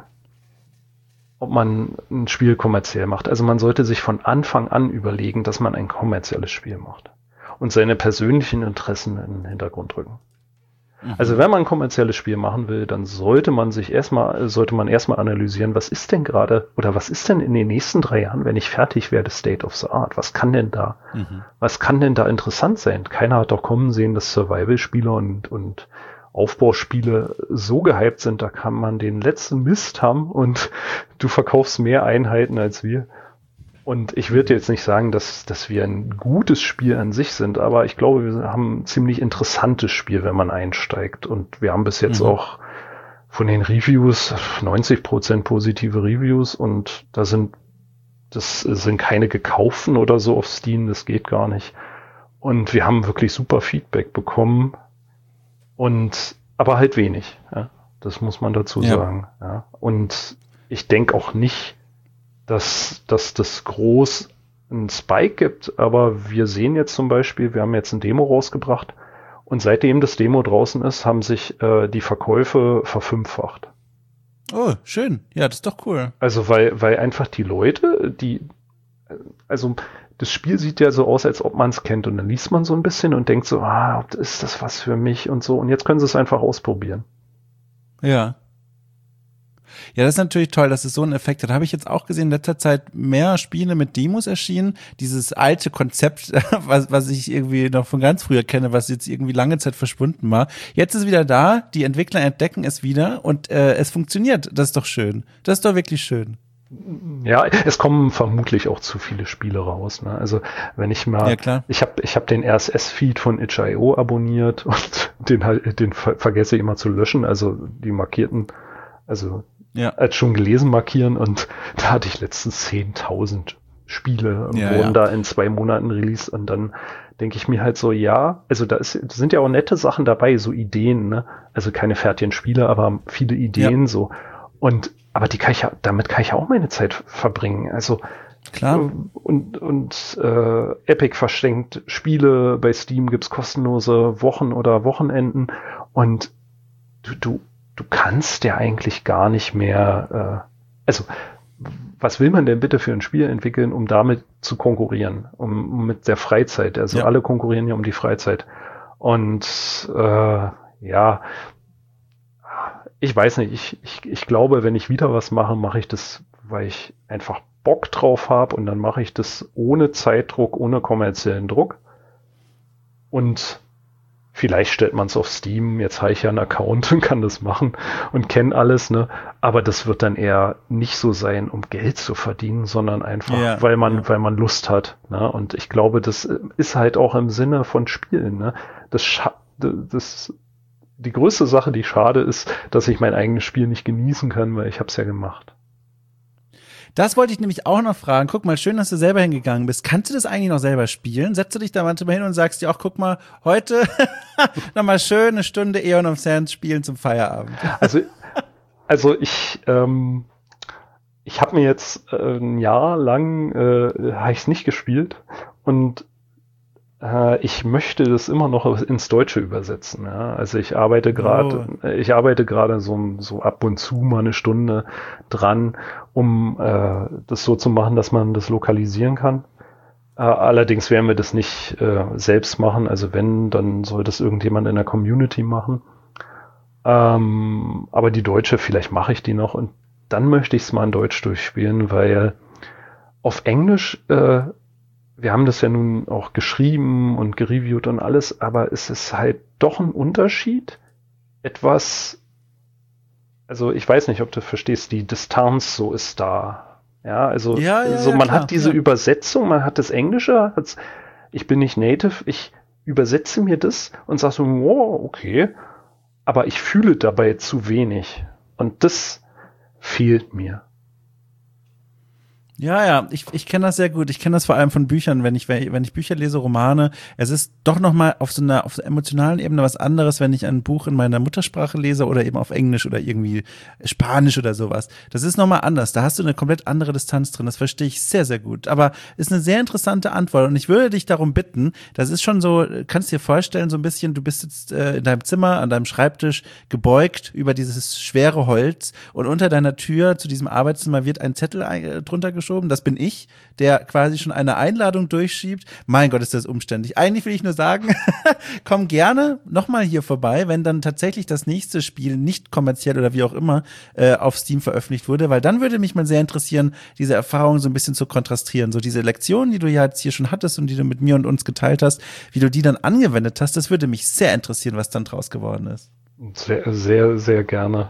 ob man ein Spiel kommerziell macht. Also man sollte sich von Anfang an überlegen, dass man ein kommerzielles Spiel macht und seine persönlichen Interessen in den Hintergrund rücken. Mhm. Also wenn man ein kommerzielles Spiel machen will, dann sollte man sich erstmal, sollte man erstmal analysieren, was ist denn gerade oder was ist denn in den nächsten drei Jahren, wenn ich fertig werde, State of the Art? Was kann denn da, mhm. was kann denn da interessant sein? Keiner hat doch kommen sehen, dass Survival-Spiele und, und Aufbauspiele so gehypt sind, da kann man den letzten Mist haben und du verkaufst mehr Einheiten als wir. Und ich würde jetzt nicht sagen, dass, dass wir ein gutes Spiel an sich sind, aber ich glaube, wir haben ein ziemlich interessantes Spiel, wenn man einsteigt. Und wir haben bis jetzt mhm. auch von den Reviews neunzig Prozent positive Reviews und da sind, das sind keine gekauften oder so auf Steam, das geht gar nicht. Und wir haben wirklich super Feedback bekommen. Und aber halt wenig, ja. Das muss man dazu ja. sagen. Ja. Und ich denke auch nicht, dass, dass das groß einen Spike gibt, aber wir sehen jetzt zum Beispiel, wir haben jetzt ein Demo rausgebracht und seitdem das Demo draußen ist, haben sich äh, die Verkäufe verfünffacht. Oh, schön. Ja, das ist doch cool. Also weil, weil einfach die Leute, die, also das Spiel sieht ja so aus, als ob man es kennt und dann liest man so ein bisschen und denkt so, ah, ist das was für mich und so und jetzt können sie es einfach ausprobieren. Ja. Ja, das ist natürlich toll, dass es so einen Effekt hat. Da habe ich jetzt auch gesehen, in letzter Zeit mehr Spiele mit Demos erschienen. Dieses alte Konzept, was, was ich irgendwie noch von ganz früher kenne, was jetzt irgendwie lange Zeit verschwunden war. Jetzt ist es wieder da, die Entwickler entdecken es wieder und äh, es funktioniert. Das ist doch schön. Das ist doch wirklich schön. Ja, es kommen vermutlich auch zu viele Spiele raus. Ne? Also wenn ich mal, ja, klar. ich habe ich hab den R S S-Feed von itch punkt i o abonniert und den halt, den ver- vergesse ich immer zu löschen. Also die markierten, also ja. als schon gelesen markieren und da hatte ich letztens zehntausend Spiele, ja, wurden ja. da in zwei Monaten released und dann denke ich mir halt so, ja, also da, ist, da sind ja auch nette Sachen dabei, so Ideen, ne? Also keine fertigen Spiele, aber viele Ideen ja. so. Und aber die kann ich ja, damit kann ich ja auch meine Zeit verbringen. Also klar. Und, und äh, Epic verschenkt Spiele, bei Steam gibt's kostenlose Wochen oder Wochenenden und du, du, du kannst ja eigentlich gar nicht mehr, äh, also was will man denn bitte für ein Spiel entwickeln, um damit zu konkurrieren, um, um mit der Freizeit, also ja. alle konkurrieren ja um die Freizeit und äh, ja, ich weiß nicht, ich, ich, ich glaube, wenn ich wieder was mache, mache ich das, weil ich einfach Bock drauf habe und dann mache ich das ohne Zeitdruck, ohne kommerziellen Druck und vielleicht stellt man es auf Steam, jetzt habe ich ja einen Account und kann das machen und kenne alles, ne? Aber das wird dann eher nicht so sein, um Geld zu verdienen, sondern einfach, ja, weil man, ja. weil man Lust hat, ne? Und ich glaube, das ist halt auch im Sinne von Spielen, ne? Das, Scha- das die größte Sache, die schade ist, dass ich mein eigenes Spiel nicht genießen kann, weil ich habe es ja gemacht. Das wollte ich nämlich auch noch fragen. Guck mal, schön, dass du selber hingegangen bist. Kannst du das eigentlich noch selber spielen? Setzt du dich da manchmal hin und sagst dir auch, guck mal, heute nochmal schön eine Stunde Aeon of Sands spielen zum Feierabend. Also, also ich, ähm, ich habe mir jetzt äh, ein Jahr lang äh, habe ich es nicht gespielt und ich möchte das immer noch ins Deutsche übersetzen. Ja? Also ich arbeite gerade, oh. ich arbeite gerade so, so ab und zu mal eine Stunde dran, um äh, das so zu machen, dass man das lokalisieren kann. Äh, allerdings werden wir das nicht äh, selbst machen. Also wenn, dann soll das irgendjemand in der Community machen. Ähm, aber die Deutsche, vielleicht mache ich die noch und dann möchte ich es mal in Deutsch durchspielen, weil auf Englisch äh, wir haben das ja nun auch geschrieben und gereviewt und alles, aber es ist halt doch ein Unterschied. Etwas, also ich weiß nicht, ob du verstehst, die Distanz so ist da. Ja, also ja, ja, so ja, man klar, hat diese ja. Übersetzung, man hat das Englische, hat's, ich bin nicht Native, ich übersetze mir das und sage so, wow, okay, aber ich fühle dabei zu wenig. Und das fehlt mir. Ja, ja, ich, ich kenne das sehr gut. Ich kenne das vor allem von Büchern, wenn ich, wenn ich Bücher lese, Romane. Es ist doch nochmal auf so einer, auf so einer emotionalen Ebene was anderes, wenn ich ein Buch in meiner Muttersprache lese oder eben auf Englisch oder irgendwie Spanisch oder sowas. Das ist nochmal anders. Da hast du eine komplett andere Distanz drin. Das verstehe ich sehr, sehr gut. Aber ist eine sehr interessante Antwort. Und ich würde dich darum bitten, das ist schon so, kannst dir vorstellen, so ein bisschen, du bist jetzt äh, in deinem Zimmer, an deinem Schreibtisch gebeugt über dieses schwere Holz und unter deiner Tür zu diesem Arbeitszimmer wird ein Zettel äh, drunter geschoben. Das bin ich, der quasi schon eine Einladung durchschiebt. Mein Gott, ist das umständlich. Eigentlich will ich nur sagen, komm gerne nochmal hier vorbei, wenn dann tatsächlich das nächste Spiel nicht kommerziell oder wie auch immer äh, auf Steam veröffentlicht wurde, weil dann würde mich mal sehr interessieren, diese Erfahrung so ein bisschen zu kontrastieren. So diese Lektionen, die du ja jetzt hier schon hattest und die du mit mir und uns geteilt hast, wie du die dann angewendet hast, das würde mich sehr interessieren, was dann draus geworden ist. Sehr, sehr, sehr gerne.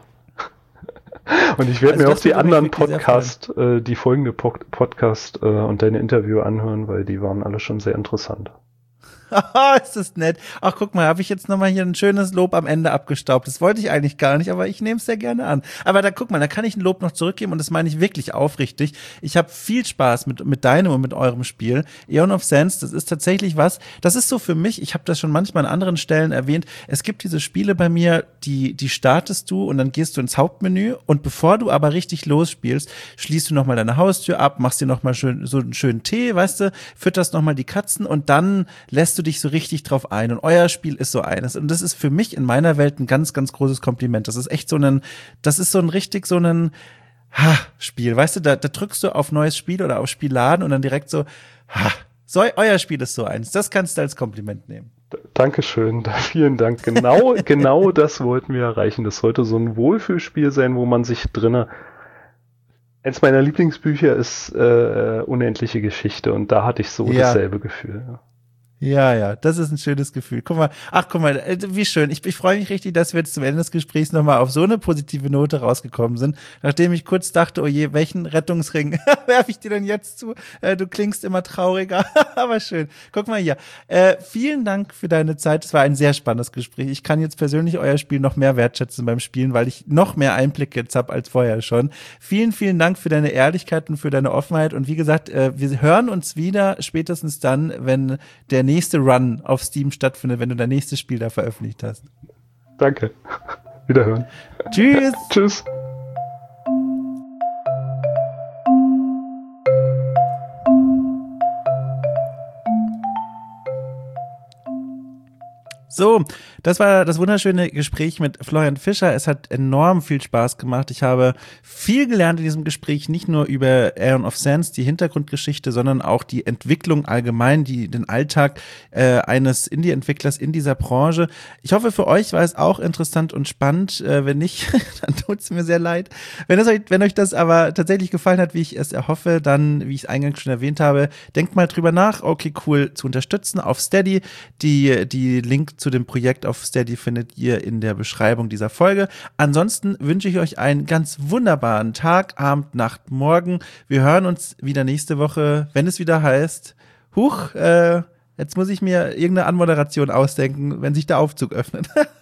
Und ich werde also mir auch die anderen Podcast, äh, die folgende Pod- Podcast äh, und deine Interview anhören, weil die waren alle schon sehr interessant. Ist das nett. Ach, guck mal, habe ich jetzt nochmal hier ein schönes Lob am Ende abgestaubt. Das wollte ich eigentlich gar nicht, aber ich nehme es sehr gerne an. Aber da guck mal, da kann ich ein Lob noch zurückgeben und das meine ich wirklich aufrichtig. Ich habe viel Spaß mit mit deinem und mit eurem Spiel. Aeon of Sands, das ist tatsächlich was, das ist so für mich, ich habe das schon manchmal an anderen Stellen erwähnt, es gibt diese Spiele bei mir, die die startest du und dann gehst du ins Hauptmenü und bevor du aber richtig losspielst, schließt du nochmal deine Haustür ab, machst dir nochmal schön, so einen schönen Tee, weißt du, fütterst nochmal die Katzen und dann lässt du dich so richtig drauf ein und euer Spiel ist so eines und das ist für mich in meiner Welt ein ganz, ganz großes Kompliment. Das ist echt so ein, das ist so ein richtig so ein ha, Spiel, weißt du, da, da drückst du auf neues Spiel oder auf Spiel laden und dann direkt so, ha, so, euer Spiel ist so eins. Das kannst du als Kompliment nehmen. Dankeschön, vielen Dank. Genau, genau das wollten wir erreichen. Das sollte so ein Wohlfühlspiel sein, wo man sich drinne. Eins meiner Lieblingsbücher ist äh, Unendliche Geschichte und da hatte ich so ja. dasselbe Gefühl. Ja. Ja, ja, das ist ein schönes Gefühl. Guck mal, ach, guck mal, wie schön. Ich, ich freue mich richtig, dass wir jetzt zum Ende des Gesprächs nochmal auf so eine positive Note rausgekommen sind, nachdem ich kurz dachte, oh je, welchen Rettungsring werfe ich dir denn jetzt zu? Äh, du klingst immer trauriger, aber schön. Guck mal hier. Äh, vielen Dank für deine Zeit. Es war ein sehr spannendes Gespräch. Ich kann jetzt persönlich euer Spiel noch mehr wertschätzen beim Spielen, weil ich noch mehr Einblicke jetzt habe als vorher schon. Vielen, vielen Dank für deine Ehrlichkeit und für deine Offenheit. Und wie gesagt, äh, wir hören uns wieder spätestens dann, wenn der nächste Run auf Steam stattfindet, wenn du dein nächstes Spiel da veröffentlicht hast. Danke. Wiederhören. Tschüss. Tschüss. So, das war das wunderschöne Gespräch mit Florian Fischer. Es hat enorm viel Spaß gemacht. Ich habe viel gelernt in diesem Gespräch, nicht nur über Aeon of Sands, die Hintergrundgeschichte, sondern auch die Entwicklung allgemein, die, den Alltag äh, eines Indie-Entwicklers in dieser Branche. Ich hoffe, für euch war es auch interessant und spannend. Äh, wenn nicht, dann tut es mir sehr leid. Wenn, es euch, wenn euch das aber tatsächlich gefallen hat, wie ich es erhoffe, dann, wie ich es eingangs schon erwähnt habe, denkt mal drüber nach, okay, cool, zu unterstützen auf Steady. Die, die Link zu dem Projekt auf Steady findet ihr in der Beschreibung dieser Folge. Ansonsten wünsche ich euch einen ganz wunderbaren Tag, Abend, Nacht, Morgen. Wir hören uns wieder nächste Woche, wenn es wieder heißt, huch, äh, jetzt muss ich mir irgendeine Anmoderation ausdenken, wenn sich der Aufzug öffnet.